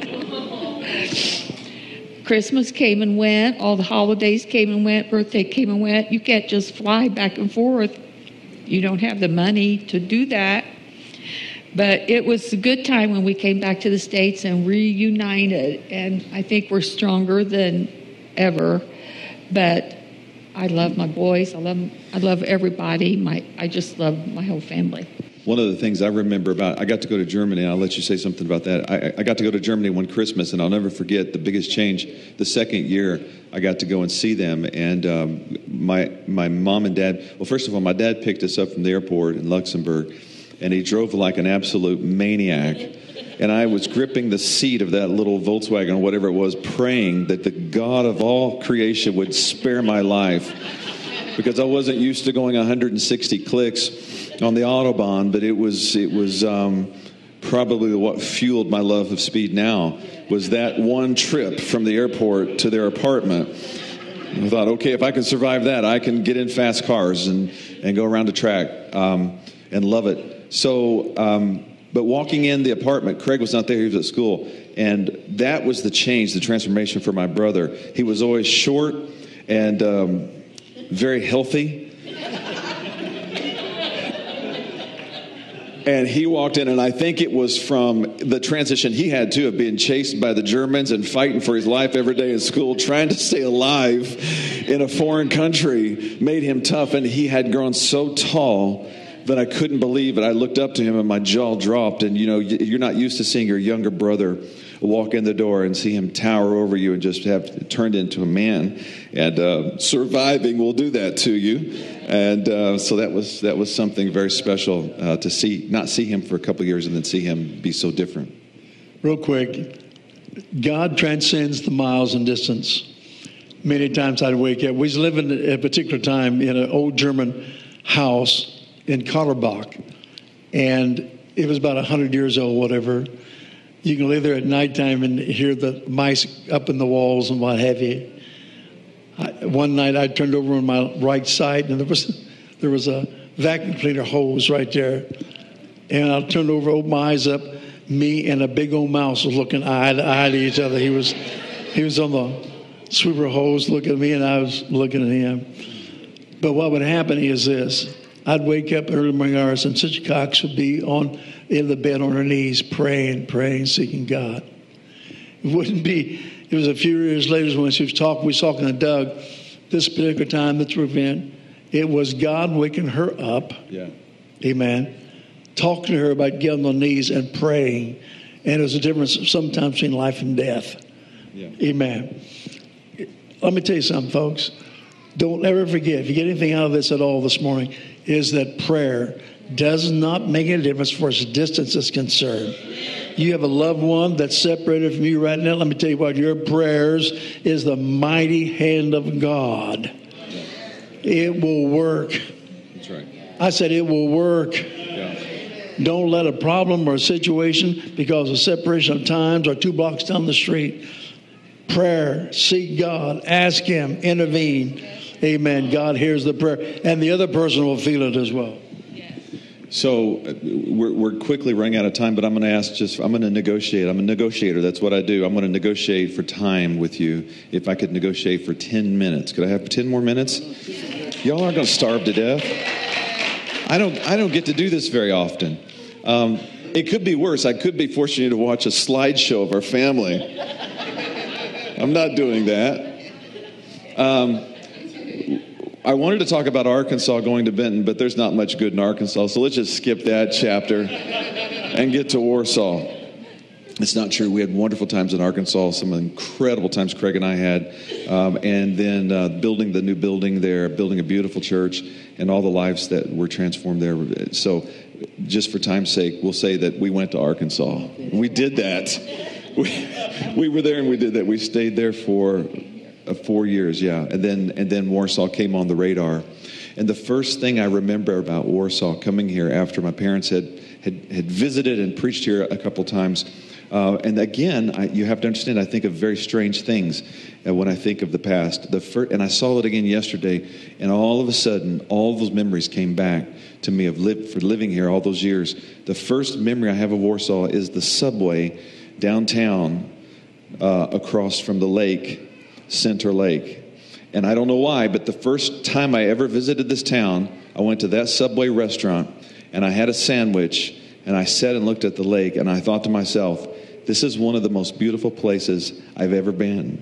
Christmas came and went. All the holidays came and went. Birthday came and went. You can't just fly back and forth. You don't have the money to do that. But it was a good time when we came back to the States and reunited. And I think we're stronger than ever. But I love my boys. I love I love everybody. My I just love my whole family. One of the things I remember about, I got to go to Germany, and I'll let you say something about that. I, I got to go to Germany one Christmas, and I'll never forget the biggest change. The second year, I got to go and see them, and um, my my mom and dad, well, first of all, my dad picked us up from the airport in Luxembourg, and he drove like an absolute maniac. And I was gripping the seat of that little Volkswagen or whatever it was, praying that the God of all creation would spare my life, because I wasn't used to going one hundred sixty clicks on the Autobahn, but it was it was um, probably what fueled my love of speed now, was that one trip from the airport to their apartment. And I thought, okay, if I can survive that, I can get in fast cars and, and go around the track um, and love it. So, um, but walking in the apartment, Craig was not there, he was at school, and that was the change, the transformation for my brother. He was always short and um, very healthy. And he walked in, and I think it was from the transition he had, too, of being chased by the Germans and fighting for his life every day in school, trying to stay alive in a foreign country, made him tough. And he had grown so tall that I couldn't believe it. I looked up to him, and my jaw dropped. And, you know, you're not used to seeing your younger brother walk in the door and see him tower over you and just have turned into a man. And uh, surviving will do that to you. And uh, so that was that was something very special uh, to see, not see him for a couple of years and then see him be so different. Real quick, God transcends the miles and distance. Many times I'd wake up. We was living at a particular time in an old German house in Kollerbach, and it was about one hundred years old, whatever. You can lay there at nighttime and hear the mice up in the walls and what have you. I, one night I turned over on my right side and there was there was a vacuum cleaner hose right there. And I turned over, opened my eyes up. Me and a big old mouse was looking eye to eye to each other. He was he was on the sweeper hose looking at me and I was looking at him. But what would happen is this. I'd wake up early morning hours and Sister Cox would be on in the bed on her knees praying, praying, seeking God. It wouldn't be, it was a few years later when she was talking, we was talking to Doug, this particular time, this event, it was God waking her up. Yeah. Amen. Talking to her about getting on the knees and praying. And it was a difference sometimes between life and death. Yeah. Amen. Let me tell you something, folks. Don't ever forget, if you get anything out of this at all this morning, is that prayer does not make any difference as far as distance is concerned. You have a loved one that's separated from you right now. Let me tell you what, your prayers is the mighty hand of God. Yeah. It will work. That's right. I said it will work. Yeah. Don't let a problem or a situation because of separation of times or two blocks down the street. Prayer, seek God, ask Him, intervene. Amen. God hears the prayer. And the other person will feel it as well. So uh, we're, we're quickly running out of time, but I'm going to ask just, I'm going to negotiate. I'm a negotiator. That's what I do. I'm going to negotiate for time with you. If I could negotiate for ten minutes. Could I have ten more minutes? Y'all aren't going to starve to death. I don't, I don't get to do this very often. Um, it could be worse. I could be forcing you to watch a slideshow of our family. I'm not doing that. Um, I wanted to talk about Arkansas going to Benton, but there's not much good in Arkansas, so let's just skip that chapter and get to Warsaw. It's not true. We had wonderful times in Arkansas, some incredible times Craig and I had, um, and then uh, building the new building there, building a beautiful church, and all the lives that were transformed there. So just for time's sake, we'll say that we went to Arkansas. We did that. We, we were there and we did that. We stayed there for uh, four years, yeah. And then and then Warsaw came on the radar. And the first thing I remember about Warsaw coming here after my parents had, had, had visited and preached here a couple times, uh, and again, I, you have to understand, I think of very strange things uh, when I think of the past. The first, and I saw it again yesterday, and all of a sudden, all those memories came back to me of live, for living here all those years. The first memory I have of Warsaw is the subway downtown uh, across from the lake, Center Lake. And I don't know why, but the first time I ever visited this town, I went to that Subway restaurant, and I had a sandwich, and I sat and looked at the lake, and I thought to myself, this is one of the most beautiful places I've ever been.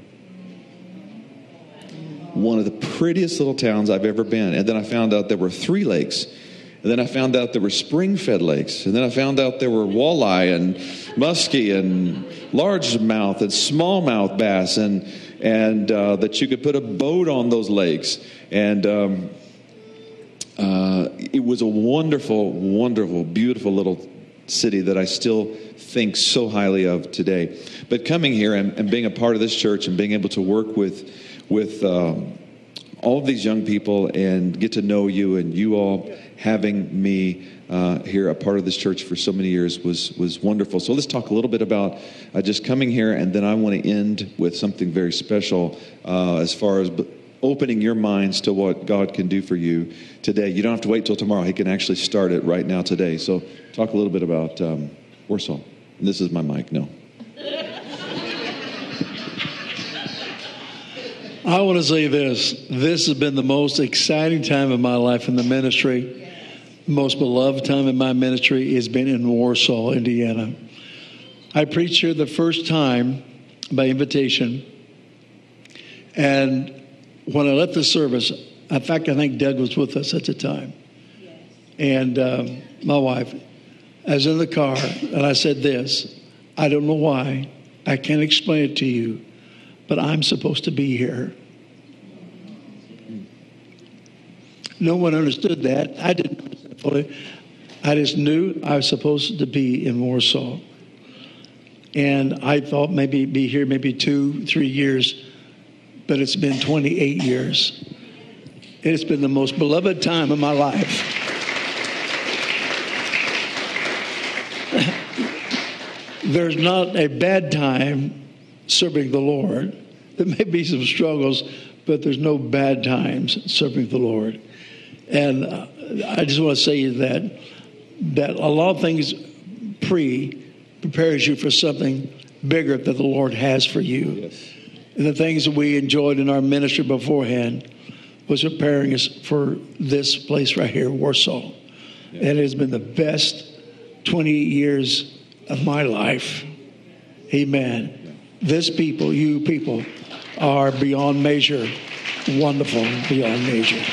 One of the prettiest little towns I've ever been. And then I found out there were three lakes. And then I found out there were spring-fed lakes. And then I found out there were walleye and muskie and largemouth and smallmouth bass, and and uh, that you could put a boat on those lakes. And um, uh, it was a wonderful, wonderful, beautiful little city that I still think so highly of today. But coming here and, and being a part of this church and being able to work with with um, all of these young people and get to know you, and you all having me uh, here, a part of this church for so many years, was was wonderful. So let's talk a little bit about uh, just coming here, and then I want to end with something very special uh, as far as b- opening your minds to what God can do for you today. You don't have to wait till tomorrow. He can actually start it right now today. So talk a little bit about um, Warsaw. And this is my mic. No. I want to say this. This has been the most exciting time of my life in the ministry. The most beloved time in my ministry has been in Warsaw, Indiana. I preached here the first time by invitation. And when I left the service, in fact, I think Doug was with us at the time. And um, my wife, I was in the car, and I said this: I don't know why. I can't explain it to you, but I'm supposed to be here. No one understood that. I didn't understand fully. I just knew I was supposed to be in Warsaw. And I thought maybe be here maybe two, three years, but it's been twenty-eight years. It's been the most beloved time of my life. there's not a bad time serving the Lord. There may be some struggles, but there's no bad times serving the Lord. And uh, I just want to say that that a lot of things pre prepares you for something bigger that the Lord has for you. Yes. And the things that we enjoyed in our ministry beforehand was preparing us for this place right here, Warsaw. Yeah. And it has been the best twenty years of my life. Amen. Yeah. This people, you people, are beyond measure, wonderful, beyond measure.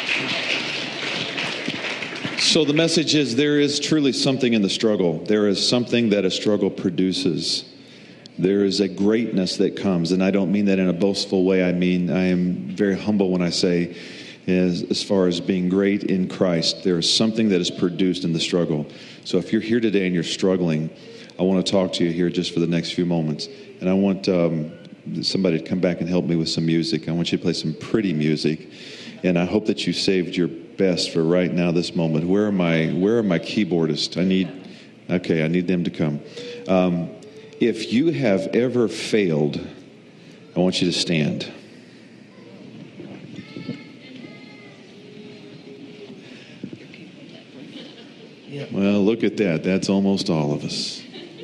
So the message is there is truly something in the struggle. There is something that a struggle produces. There is a greatness that comes, and I don't mean that in a boastful way. I mean, I am very humble when I say, as, as far as being great in Christ, there is something that is produced in the struggle. So if you're here today and you're struggling, I want to talk to you here just for the next few moments. And I want um, somebody to come back and help me with some music. I want you to play some pretty music. And I hope that you saved your best for right now, this moment. Where are my Where are my keyboardists? I need, okay, I need them to come. Um, if you have ever failed, I want you to stand. Well, look at that. That's almost all of us.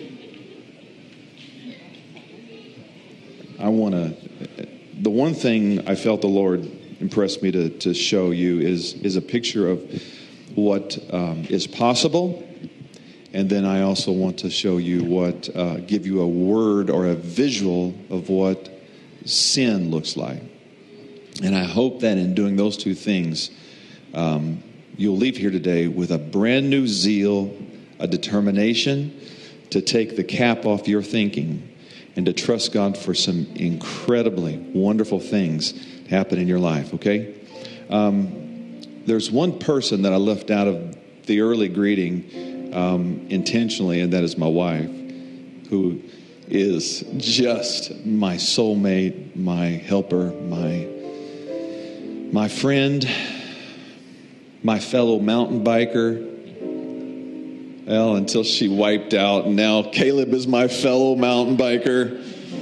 I want to, the one thing I felt the Lord impressed me to, to show you is, is a picture of what um, is possible. And then I also want to show you what, uh, give you a word or a visual of what sin looks like. And I hope that in doing those two things, um, you'll leave here today with a brand new zeal, a determination to take the cap off your thinking and to trust God for some incredibly wonderful things to happen in your life, okay? Um, there's one person that I left out of the early greeting um, intentionally, and that is my wife, who is just my soulmate, my helper, my my friend, my fellow mountain biker. Well, until she wiped out, and now Caleb is my fellow mountain biker.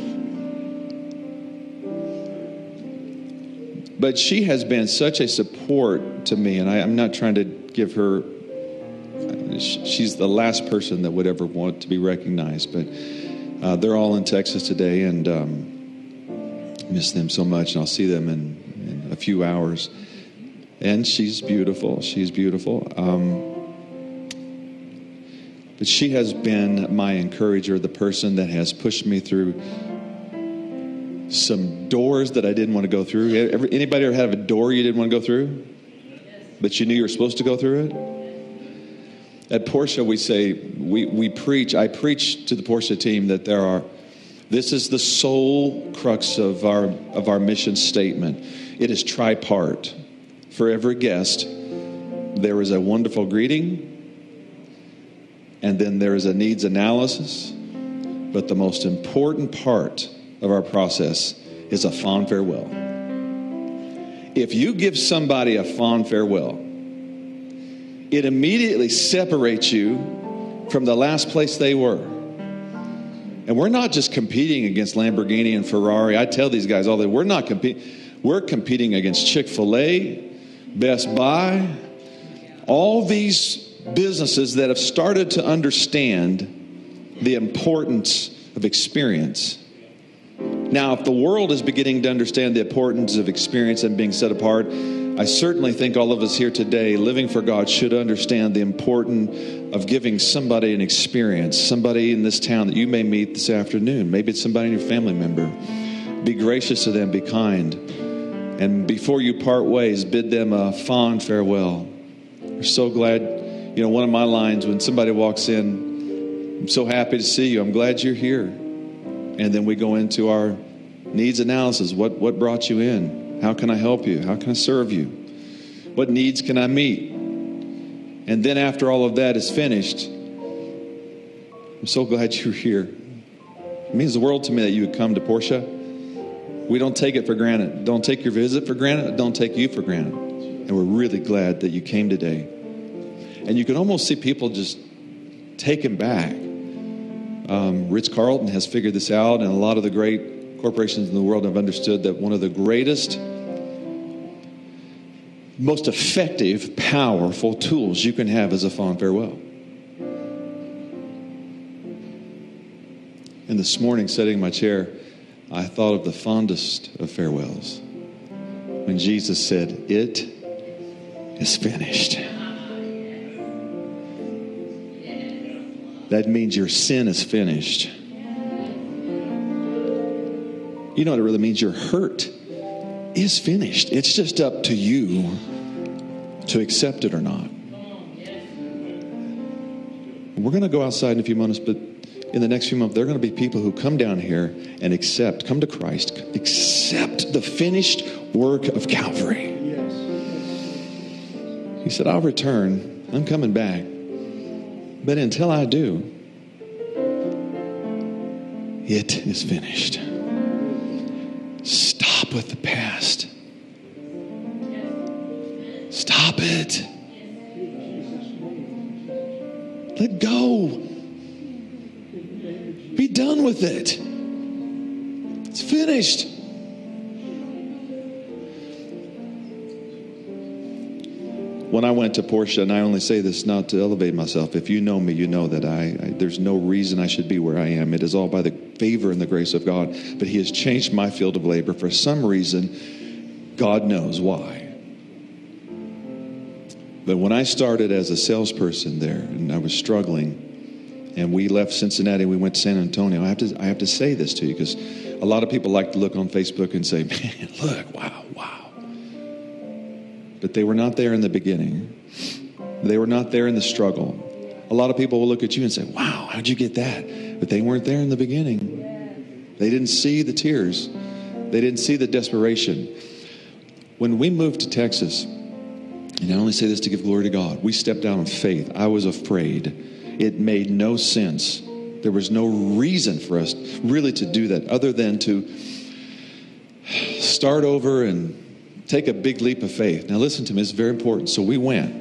But she has been such a support to me, and I, I'm not trying to give her, she's the last person that would ever want to be recognized, but uh, they're all in Texas today, and um, miss them so much, and I'll see them in, in a few hours. And she's beautiful, she's beautiful. Um, But she has been my encourager, the person that has pushed me through some doors that I didn't want to go through. Ever, anybody ever have a door you didn't want to go through, but you knew you were supposed to go through it? At Porsche, we say, we, we preach, I preach to the Porsche team that there are, this is the sole crux of our, of our mission statement. It is tripart. For every guest, there is a wonderful greeting, and then there is a needs analysis. But the most important part of our process is a fond farewell. If you give somebody a fond farewell, it immediately separates you from the last place they were. And we're not just competing against Lamborghini and Ferrari. I tell these guys all day, we're not competing. We're competing against Chick-fil-A, Best Buy, all these businesses that have started to understand the importance of experience. Now, if the world is beginning to understand the importance of experience and being set apart, I certainly think all of us here today, living for God, should understand the importance of giving somebody an experience, somebody in this town that you may meet this afternoon. Maybe it's somebody in your family member. Be gracious to them, be kind. And before you part ways, bid them a fond farewell. We're so glad. You know, one of my lines when somebody walks in, I'm so happy to see you. I'm glad you're here. And then we go into our needs analysis. What what brought you in? How can I help you? How can I serve you? What needs can I meet? And then after all of that is finished, I'm so glad you're here. It means the world to me that you would come to Porsche. We don't take it for granted. Don't take your visit for granted. Don't take you for granted. And we're really glad that you came today. And you can almost see people just taken back Um, Ritz-Carlton has figured this out, and a lot of the great corporations in the world have understood that one of the greatest, most effective, powerful tools you can have is a fond farewell. And this morning, sitting in my chair, I thought of the fondest of farewells. When Jesus said, "It is finished." That means your sin is finished. You know what it really means? Your hurt is finished. It's just up to you to accept it or not. We're going to go outside in a few moments, but in the next few months, there are going to be people who come down here and accept, come to Christ, accept the finished work of Calvary. He said, "I'll return. I'm coming back. But until I do, it is finished." Stop with the past. Stop it. Let go. Be done with it. It's finished. When I went to Portia, and I only say this not to elevate myself, if you know me, you know that I, I there's no reason I should be where I am. It is all by the favor and the grace of God. But He has changed my field of labor for some reason. God knows why. But when I started as a salesperson there, and I was struggling, and we left Cincinnati, we went to San Antonio. I have to I have to say this to you, because a lot of people like to look on Facebook and say, "Man, look, wow, wow." But they were not there in the beginning. They were not there in the struggle. A lot of people will look at you and say, "Wow, how'd you get that?" But they weren't there in the beginning. They didn't see the tears. They didn't see the desperation. When we moved to Texas, and I only say this to give glory to God, we stepped out in faith. I was afraid. It made no sense. There was no reason for us really to do that other than to start over and take a big leap of faith. Now listen to me, it's very important. So we went.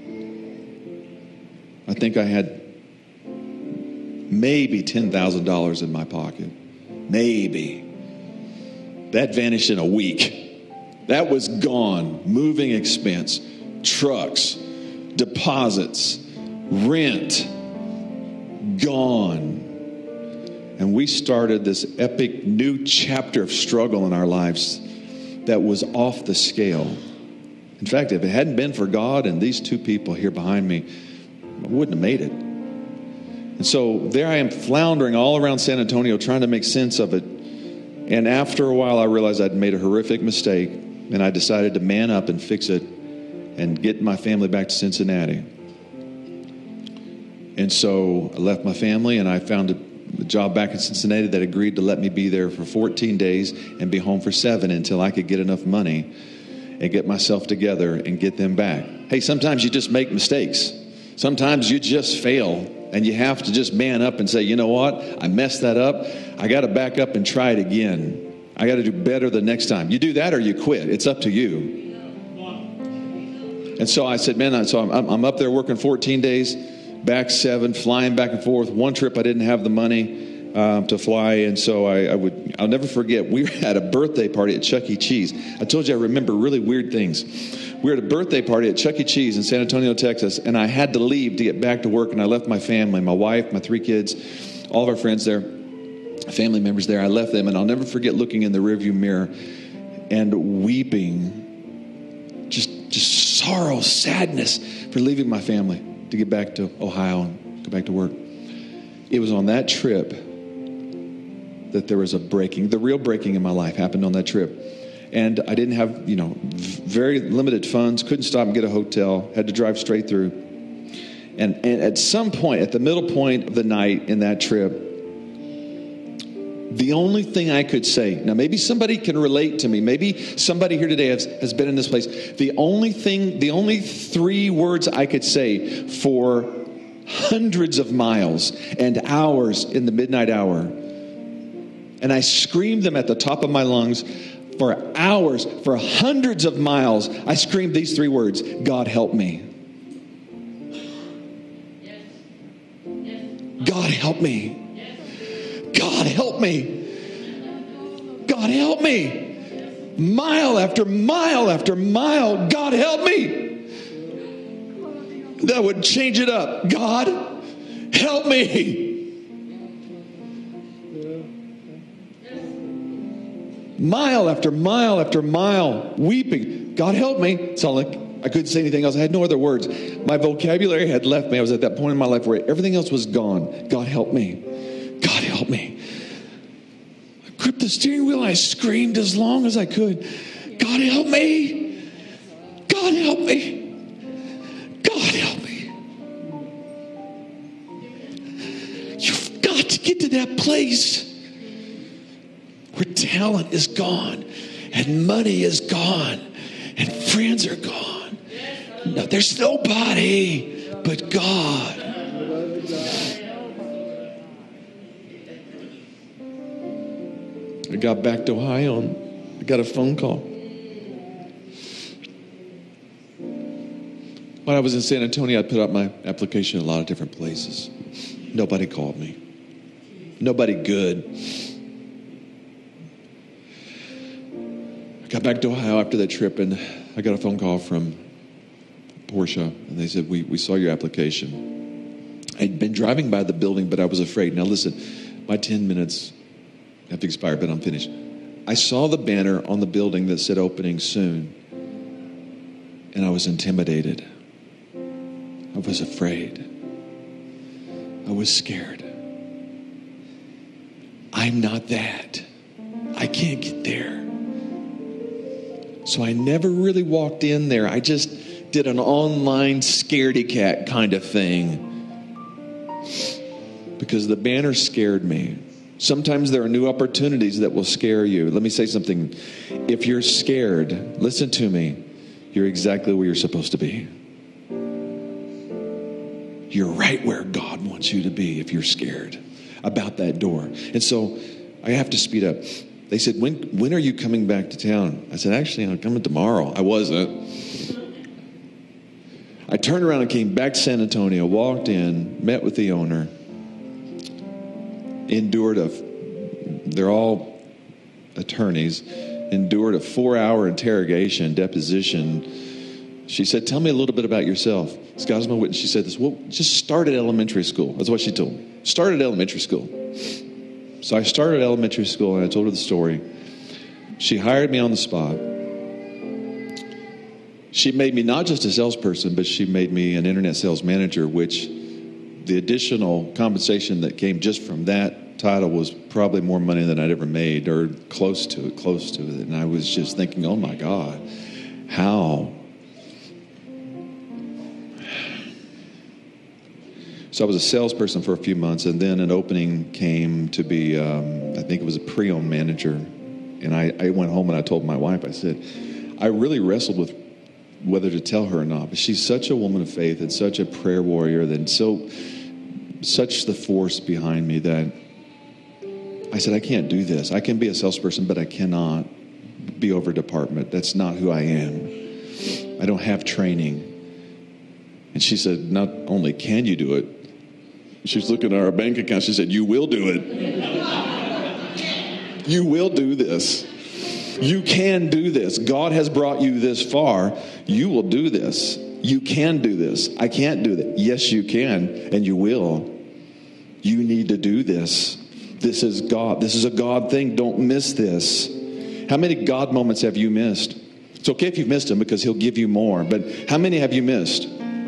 I think I had maybe ten thousand dollars in my pocket. Maybe. That vanished in a week. That was gone. Moving expense, trucks, deposits, rent, gone. And we started this epic new chapter of struggle in our lives that was off the scale. In fact, if it hadn't been for God and these two people here behind me, I wouldn't have made it. And so there I am floundering all around San Antonio trying to make sense of it. And after a while, I realized I'd made a horrific mistake, and I decided to man up and fix it and get my family back to Cincinnati. And so I left my family, and I found a a job back in Cincinnati that agreed to let me be there for fourteen days and be home for seven until I could get enough money and get myself together and get them back. Hey, sometimes you just make mistakes. Sometimes you just fail, and you have to just man up and say, "You know what? I messed that up. I got to back up and try it again. I got to do better the next time." You do that or you quit. It's up to you. And so I said, man, so I'm, I'm up there working fourteen days. Back seven, flying back and forth. One trip I didn't have the money um, to fly, and so I, I would. I'll never forget. We were at a birthday party at Chuck E. Cheese. I told you I remember really weird things. We were at a birthday party at Chuck E. Cheese in San Antonio, Texas, and I had to leave to get back to work. And I left my family, my wife, my three kids, all of our friends there, family members there. I left them, and I'll never forget looking in the rearview mirror and weeping, just just sorrow, sadness for leaving my family to get back to Ohio and go back to work. It was on that trip that there was a breaking. The real breaking in my life happened on that trip. And I didn't have, you know, very limited funds, couldn't stop and get a hotel, had to drive straight through. And, and at some point, at the middle point of the night in that trip, the only thing I could say, now maybe somebody can relate to me, maybe somebody here today has, has been in this place. The only thing, the only three words I could say for hundreds of miles and hours in the midnight hour, and I screamed them at the top of my lungs for hours, for hundreds of miles, I screamed these three words: God help me. God help me. God, help me. God, help me. Mile after mile after mile, God, help me. That would change it up. God, help me. Mile after mile after mile, weeping. God, help me. It's all like I couldn't say anything else. I had no other words. My vocabulary had left me. I was at that point in my life where everything else was gone. God, help me. God, help me. I gripped the steering wheel. I screamed as long as I could. God, help me. God, help me. God, help me. You've got to get to that place where talent is gone and money is gone and friends are gone. No, there's nobody but God. I got back to Ohio and I got a phone call. When I was in San Antonio, I put up my application in a lot of different places. Nobody called me. Nobody good. I got back to Ohio after that trip and I got a phone call from Porsche, and they said, we, we saw your application. I'd been driving by the building, but I was afraid. Now listen, my ten minutes have to expire, but I'm finished. I saw the banner on the building that said opening soon, and I was intimidated. I was afraid. I was scared. I'm not that. I can't get there. So I never really walked in there. I just did an online scaredy cat kind of thing because the banner scared me. Sometimes there are new opportunities that will scare you. Let me say something. If you're scared, listen to me. You're exactly where you're supposed to be. You're right where God wants you to be if you're scared about that door. And so I have to speed up. They said, when when are you coming back to town? I said, actually, I'm coming tomorrow. I wasn't. I turned around and came back to San Antonio, walked in, met with the owner, endured a, they're all attorneys, endured a four-hour interrogation, deposition. She said, tell me a little bit about yourself. This guy's my witness. She said this, well, just start at elementary school. That's what she told me. Start at elementary school. So I started elementary school and I told her the story. She hired me on the spot. She made me not just a salesperson, but she made me an internet sales manager, which the additional compensation that came just from that title was probably more money than I'd ever made, or close to it, close to it. And I was just thinking, oh my God, how? So I was a salesperson for a few months, and then an opening came to be, um, I think it was a pre-owned manager. And I, I went home and I told my wife, I said, I really wrestled with whether to tell her or not, but she's such a woman of faith and such a prayer warrior, and so such the force behind me that I said, I can't do this. I can be a salesperson, but I cannot be over department. That's not who I am. I don't have training. And she said, not only can you do it, she's looking at our bank account. She said, you will do it. You will do this. You can do this. God has brought you this far. You will do this. You can do this. I can't do that. Yes, you can, and you will. You need to do this. This is God. This is a God thing. Don't miss this. How many God moments have you missed? It's okay if you've missed them because He'll give you more. But how many have you missed?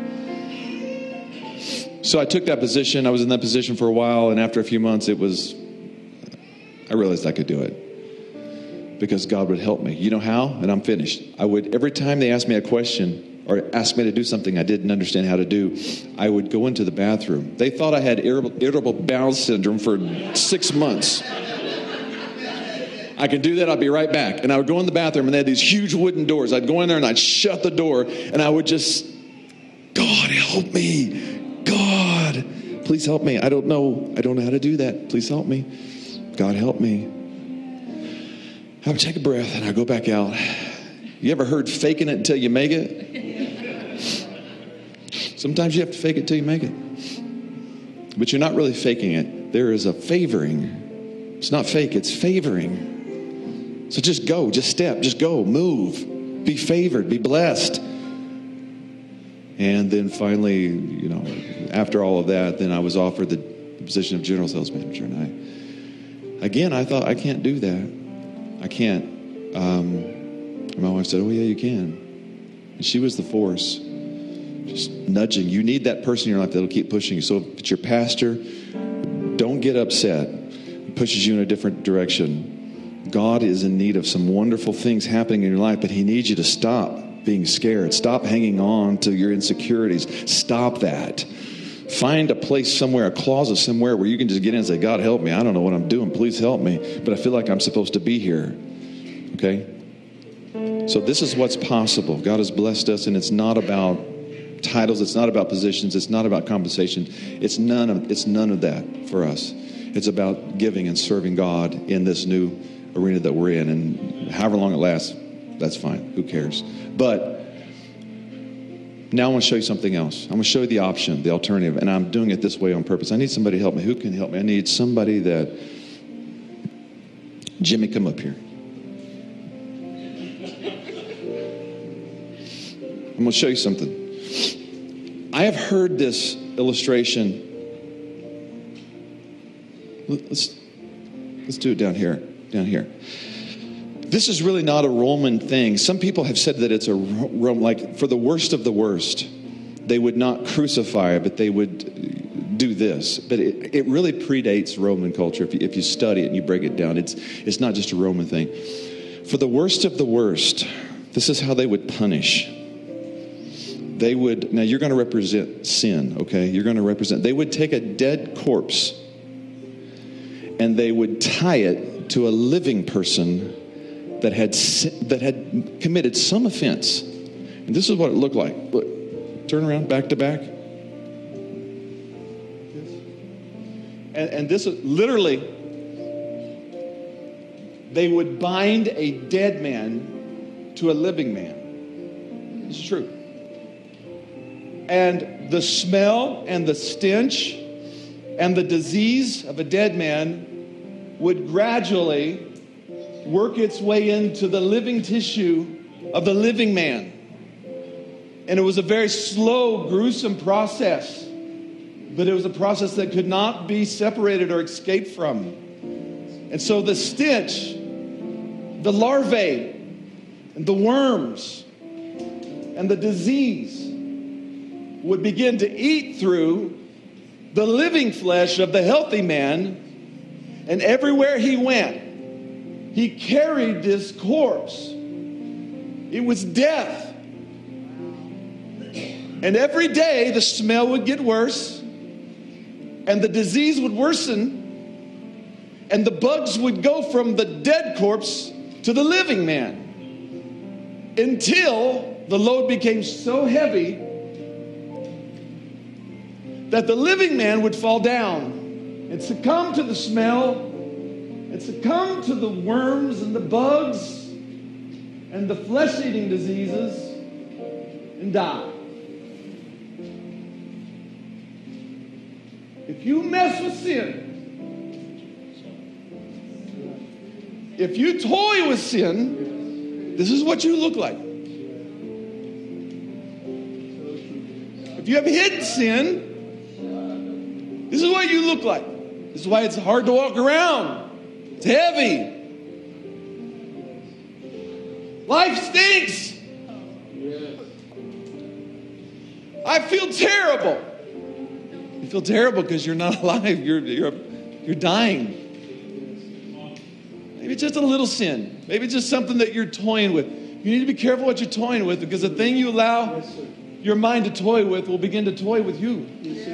So I took that position. I was in that position for a while, and after a few months, it was, I realized I could do it because God would help me. You know how? And I'm finished. I would, every time they asked me a question or asked me to do something I didn't understand how to do, I would go into the bathroom. They thought I had irritable, irritable bowel syndrome for six months. I can do that. I'll be right back. And I would go in the bathroom, and they had these huge wooden doors. I'd go in there, and I'd shut the door, and I would just, God, help me. God, please help me. I don't know. I don't know how to do that. Please help me. God, help me. I would take a breath, and I'd go back out. You ever heard faking it until you make it? Sometimes you have to fake it till you make it. But you're not really faking it. There is a favoring It's not fake, it's favoring. So just go, just step, just go, move. Be favored, be blessed. And then finally, you know, after all of that, then I was offered the position of general sales manager. And I, again, I thought, I can't do that. I can't. Um, and my wife said, oh, yeah, you can. And she was the force, just nudging. You need that person in your life that'll keep pushing you. So if it's your pastor, don't get upset. It pushes you in a different direction. God is in need of some wonderful things happening in your life, but he needs you to stop being scared. Stop hanging on to your insecurities. Stop that. Find a place somewhere, a closet somewhere where you can just get in and say, God, help me. I don't know what I'm doing. Please help me. But I feel like I'm supposed to be here. Okay? So this is what's possible. God has blessed us, and it's not about titles. It's not about positions. It's not about compensation. It's none of, it's none of that for us. It's about giving and serving God in this new arena that we're in. And however long it lasts, that's fine. Who cares? But now I want to show you something else. I'm going to show you the option, the alternative. And I'm doing it this way on purpose. I need somebody to help me. Who can help me? I need somebody that... Jimmy, come up here. I'm going to show you something. I have heard this illustration. Let's, let's do it down here. Down here. This is really not a Roman thing. Some people have said that it's a Rome, like for the worst of the worst, they would not crucify, but they would do this. But it, it really predates Roman culture. If you, if you study it and you break it down, it's it's not just a Roman thing. For the worst of the worst, this is how they would punish. They would, now you're going to represent sin, okay? You're going to represent, they would take a dead corpse and they would tie it to a living person that had that had committed some offense. And this is what it looked like. Look, turn around, back to back. And, and this is literally, they would bind a dead man to a living man. It's true. And the smell and the stench and the disease of a dead man would gradually work its way into the living tissue of the living man. And it was a very slow, gruesome process. But it was a process that could not be separated or escaped from. And so the stench, the larvae, and the worms, and the disease would begin to eat through the living flesh of the healthy man. And everywhere he went, he carried this corpse. It was death. And every day the smell would get worse. And the disease would worsen. And the bugs would go from the dead corpse to the living man. Until the load became so heavy that the living man would fall down and succumb to the smell and succumb to the worms and the bugs and the flesh-eating diseases and die. If you mess with sin, if you toy with sin, this is what you look like. If you have hidden sin, this is what you look like. This is why it's hard to walk around. It's heavy. Life stinks. I feel terrible. You feel terrible because you're not alive. You're, you're, you're dying. Maybe it's just a little sin. Maybe it's just something that you're toying with. You need to be careful what you're toying with, because the thing you allow your mind to toy with will begin to toy with you.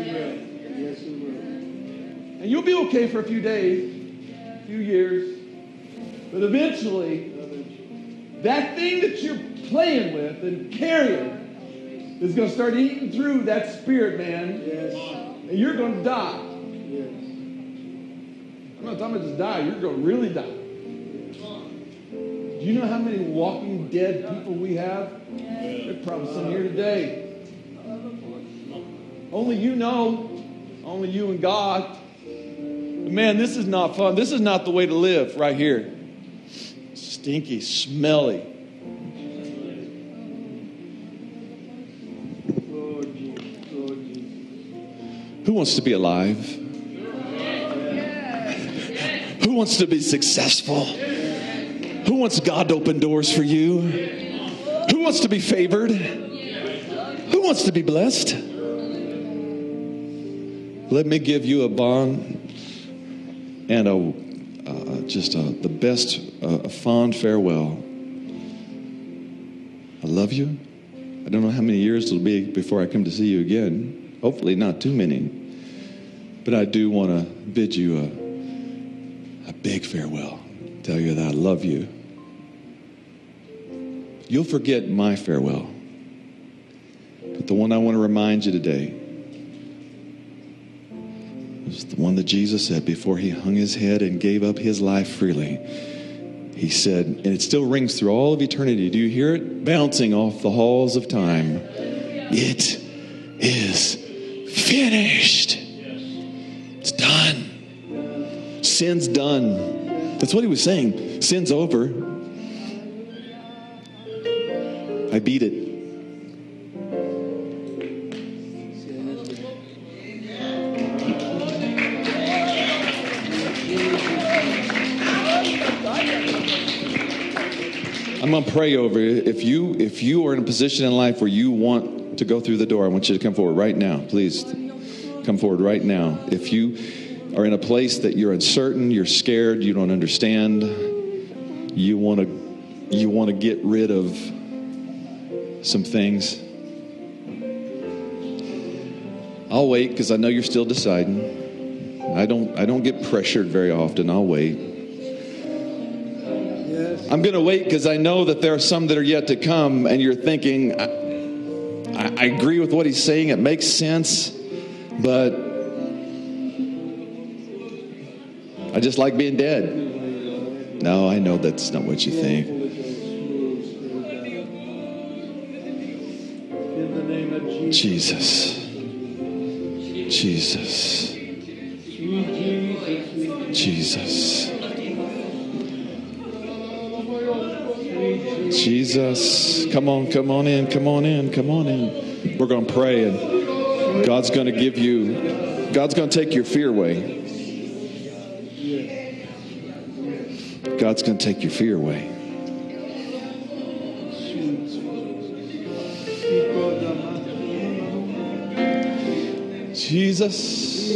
And you'll be okay for a few days, a few years. But eventually, that thing that you're playing with and carrying is going to start eating through that spirit, man. Yes. And you're going to die. Yes. I'm not talking about just die. You're going to really die. Do you know how many walking dead people we have? There's probably some here today. Only you know. Only you and God. Man, this is not fun. This is not the way to live right here. Stinky, smelly. Who wants to be alive? Who wants to be successful? Who wants God to open doors for you? Who wants to be favored? Who wants to be blessed? Let me give you a bond and a uh, just a, the best uh, a fond farewell. I love you. I don't know how many years it'll be before I come to see you again. Hopefully not too many. But I do want to bid you a, a big farewell. Tell you that I love you. You'll forget my farewell. But the one I want to remind you today is the one that Jesus said before he hung his head and gave up his life freely. He said, and it still rings through all of eternity. Do you hear it? Bouncing off the halls of time. It is finished. It's done. Sin's done. That's what he was saying. Sin's over. I beat it. I'm going to pray over you. If you if you are in a position in life where you want to go through the door, I want you to come forward right now. Please come forward right now. If you are in a place that you're uncertain, you're scared, you don't understand, you want to you want to get rid of some things, I'll wait because I know you're still deciding. I don't I don't get pressured very often. I'll wait. I'm going to wait because I know that there are some that are yet to come, and you're thinking, I, I agree with what he's saying. It makes sense, but I just like being dead. No, I know that's not what you think. Jesus. Jesus. Jesus. Jesus, come on, come on in, come on in, come on in. We're going to pray, and God's going to give you, God's going to take your fear away. God's going to take your fear away. Jesus.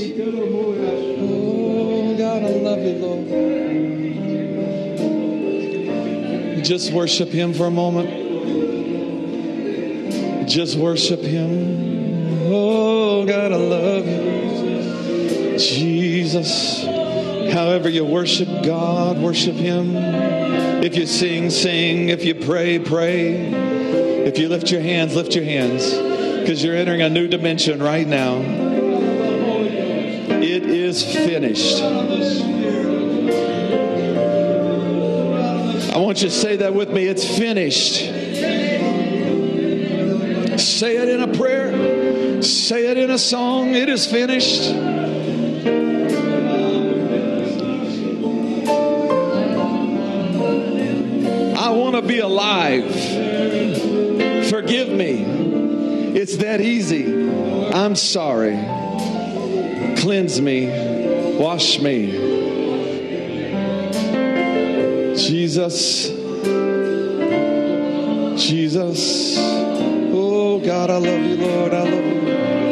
Oh, God, I love you, Lord. Just worship him for a moment. Just worship him. Oh, God, I love you. Jesus. However you worship God, worship him. If you sing, sing. If you pray, pray. If you lift your hands, lift your hands. Because you're entering a new dimension right now. It is finished. I want you to say that with me. It's finished. Say it in a prayer. Say it in a song. It is finished. I want to be alive. Forgive me. It's that easy. I'm sorry. Cleanse me. Wash me. Jesus, Jesus, oh God, I love you, Lord, I love you.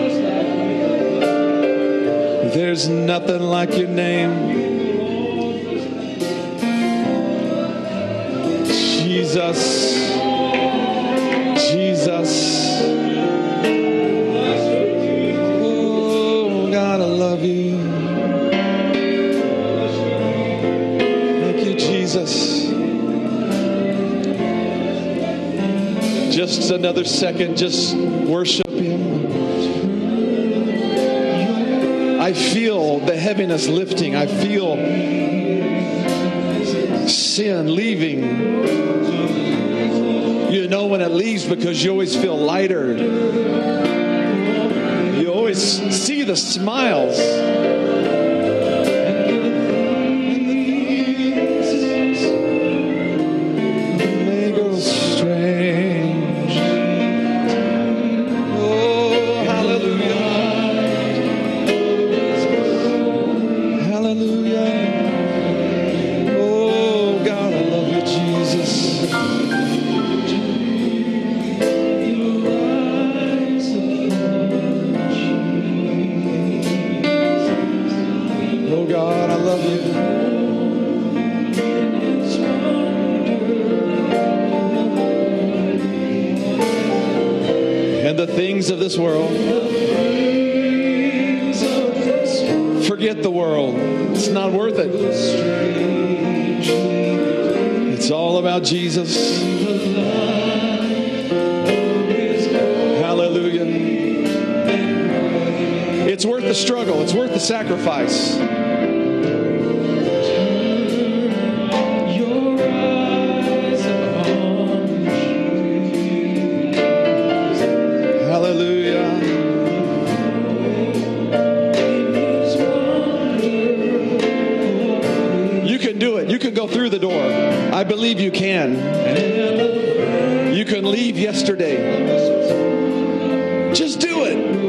There's nothing like your name. Jesus, Jesus, oh God, I love you. Just another second, just worship him. I feel the heaviness lifting. I feel sin leaving. You know when it leaves because you always feel lighter. You always see the smiles. things of this world. Forget the world. It's not worth it. It's all about Jesus. Hallelujah. It's worth the struggle. It's worth the sacrifice. You can go through the door. I believe you can. You can leave yesterday. Just do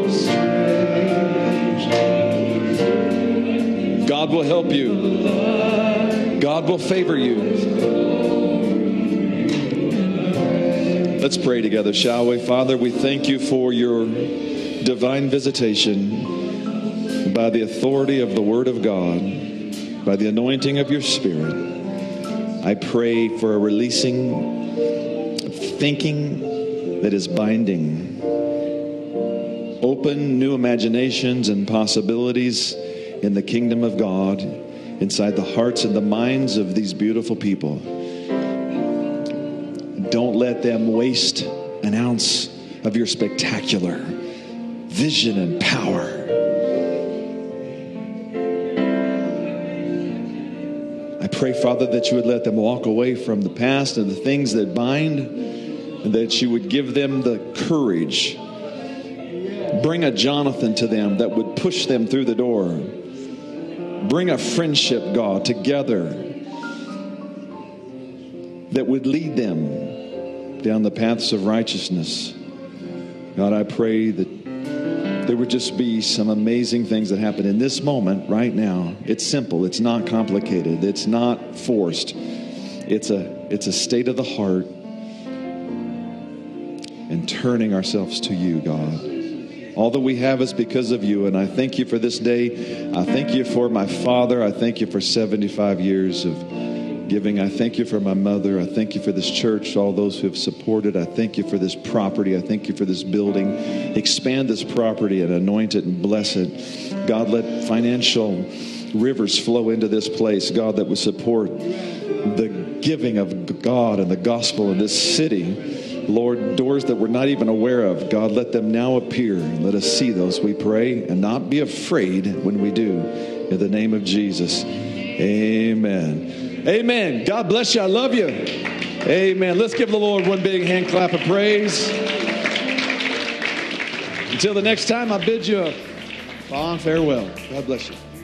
it. God will help you. God will favor you. Let's pray together, shall we? Father, we thank you for your divine visitation by the authority of the Word of God. By the anointing of your Spirit, I pray for a releasing of thinking that is binding. Open new imaginations and possibilities in the kingdom of God inside the hearts and the minds of these beautiful people. Don't let them waste an ounce of your spectacular vision and power. I pray, Father, that you would let them walk away from the past and the things that bind, and that you would give them the courage. Bring a Jonathan to them that would push them through the door. Bring a friendship, God, together that would lead them down the paths of righteousness. God, I pray that there would just be some amazing things that happen in this moment right now. It's simple. It's not complicated. It's not forced. It's a, it's a state of the heart and turning ourselves to you, God. All that we have is because of you, and I thank you for this day. I thank you for my father. I thank you for seventy-five years of giving. I thank you for my mother. I thank you for this church, all those who have supported. I thank you for this property. I thank you for this building. Expand this property and anoint it and bless it. God, let financial rivers flow into this place, God, that would support the giving of God and the gospel in this city. Lord, doors that we're not even aware of, God, let them now appear. Let us see those, we pray, and not be afraid when we do. In the name of Jesus, amen. Amen. God bless you. I love you. Amen. Let's give the Lord one big hand clap of praise. Until the next time, I bid you a fond farewell. God bless you.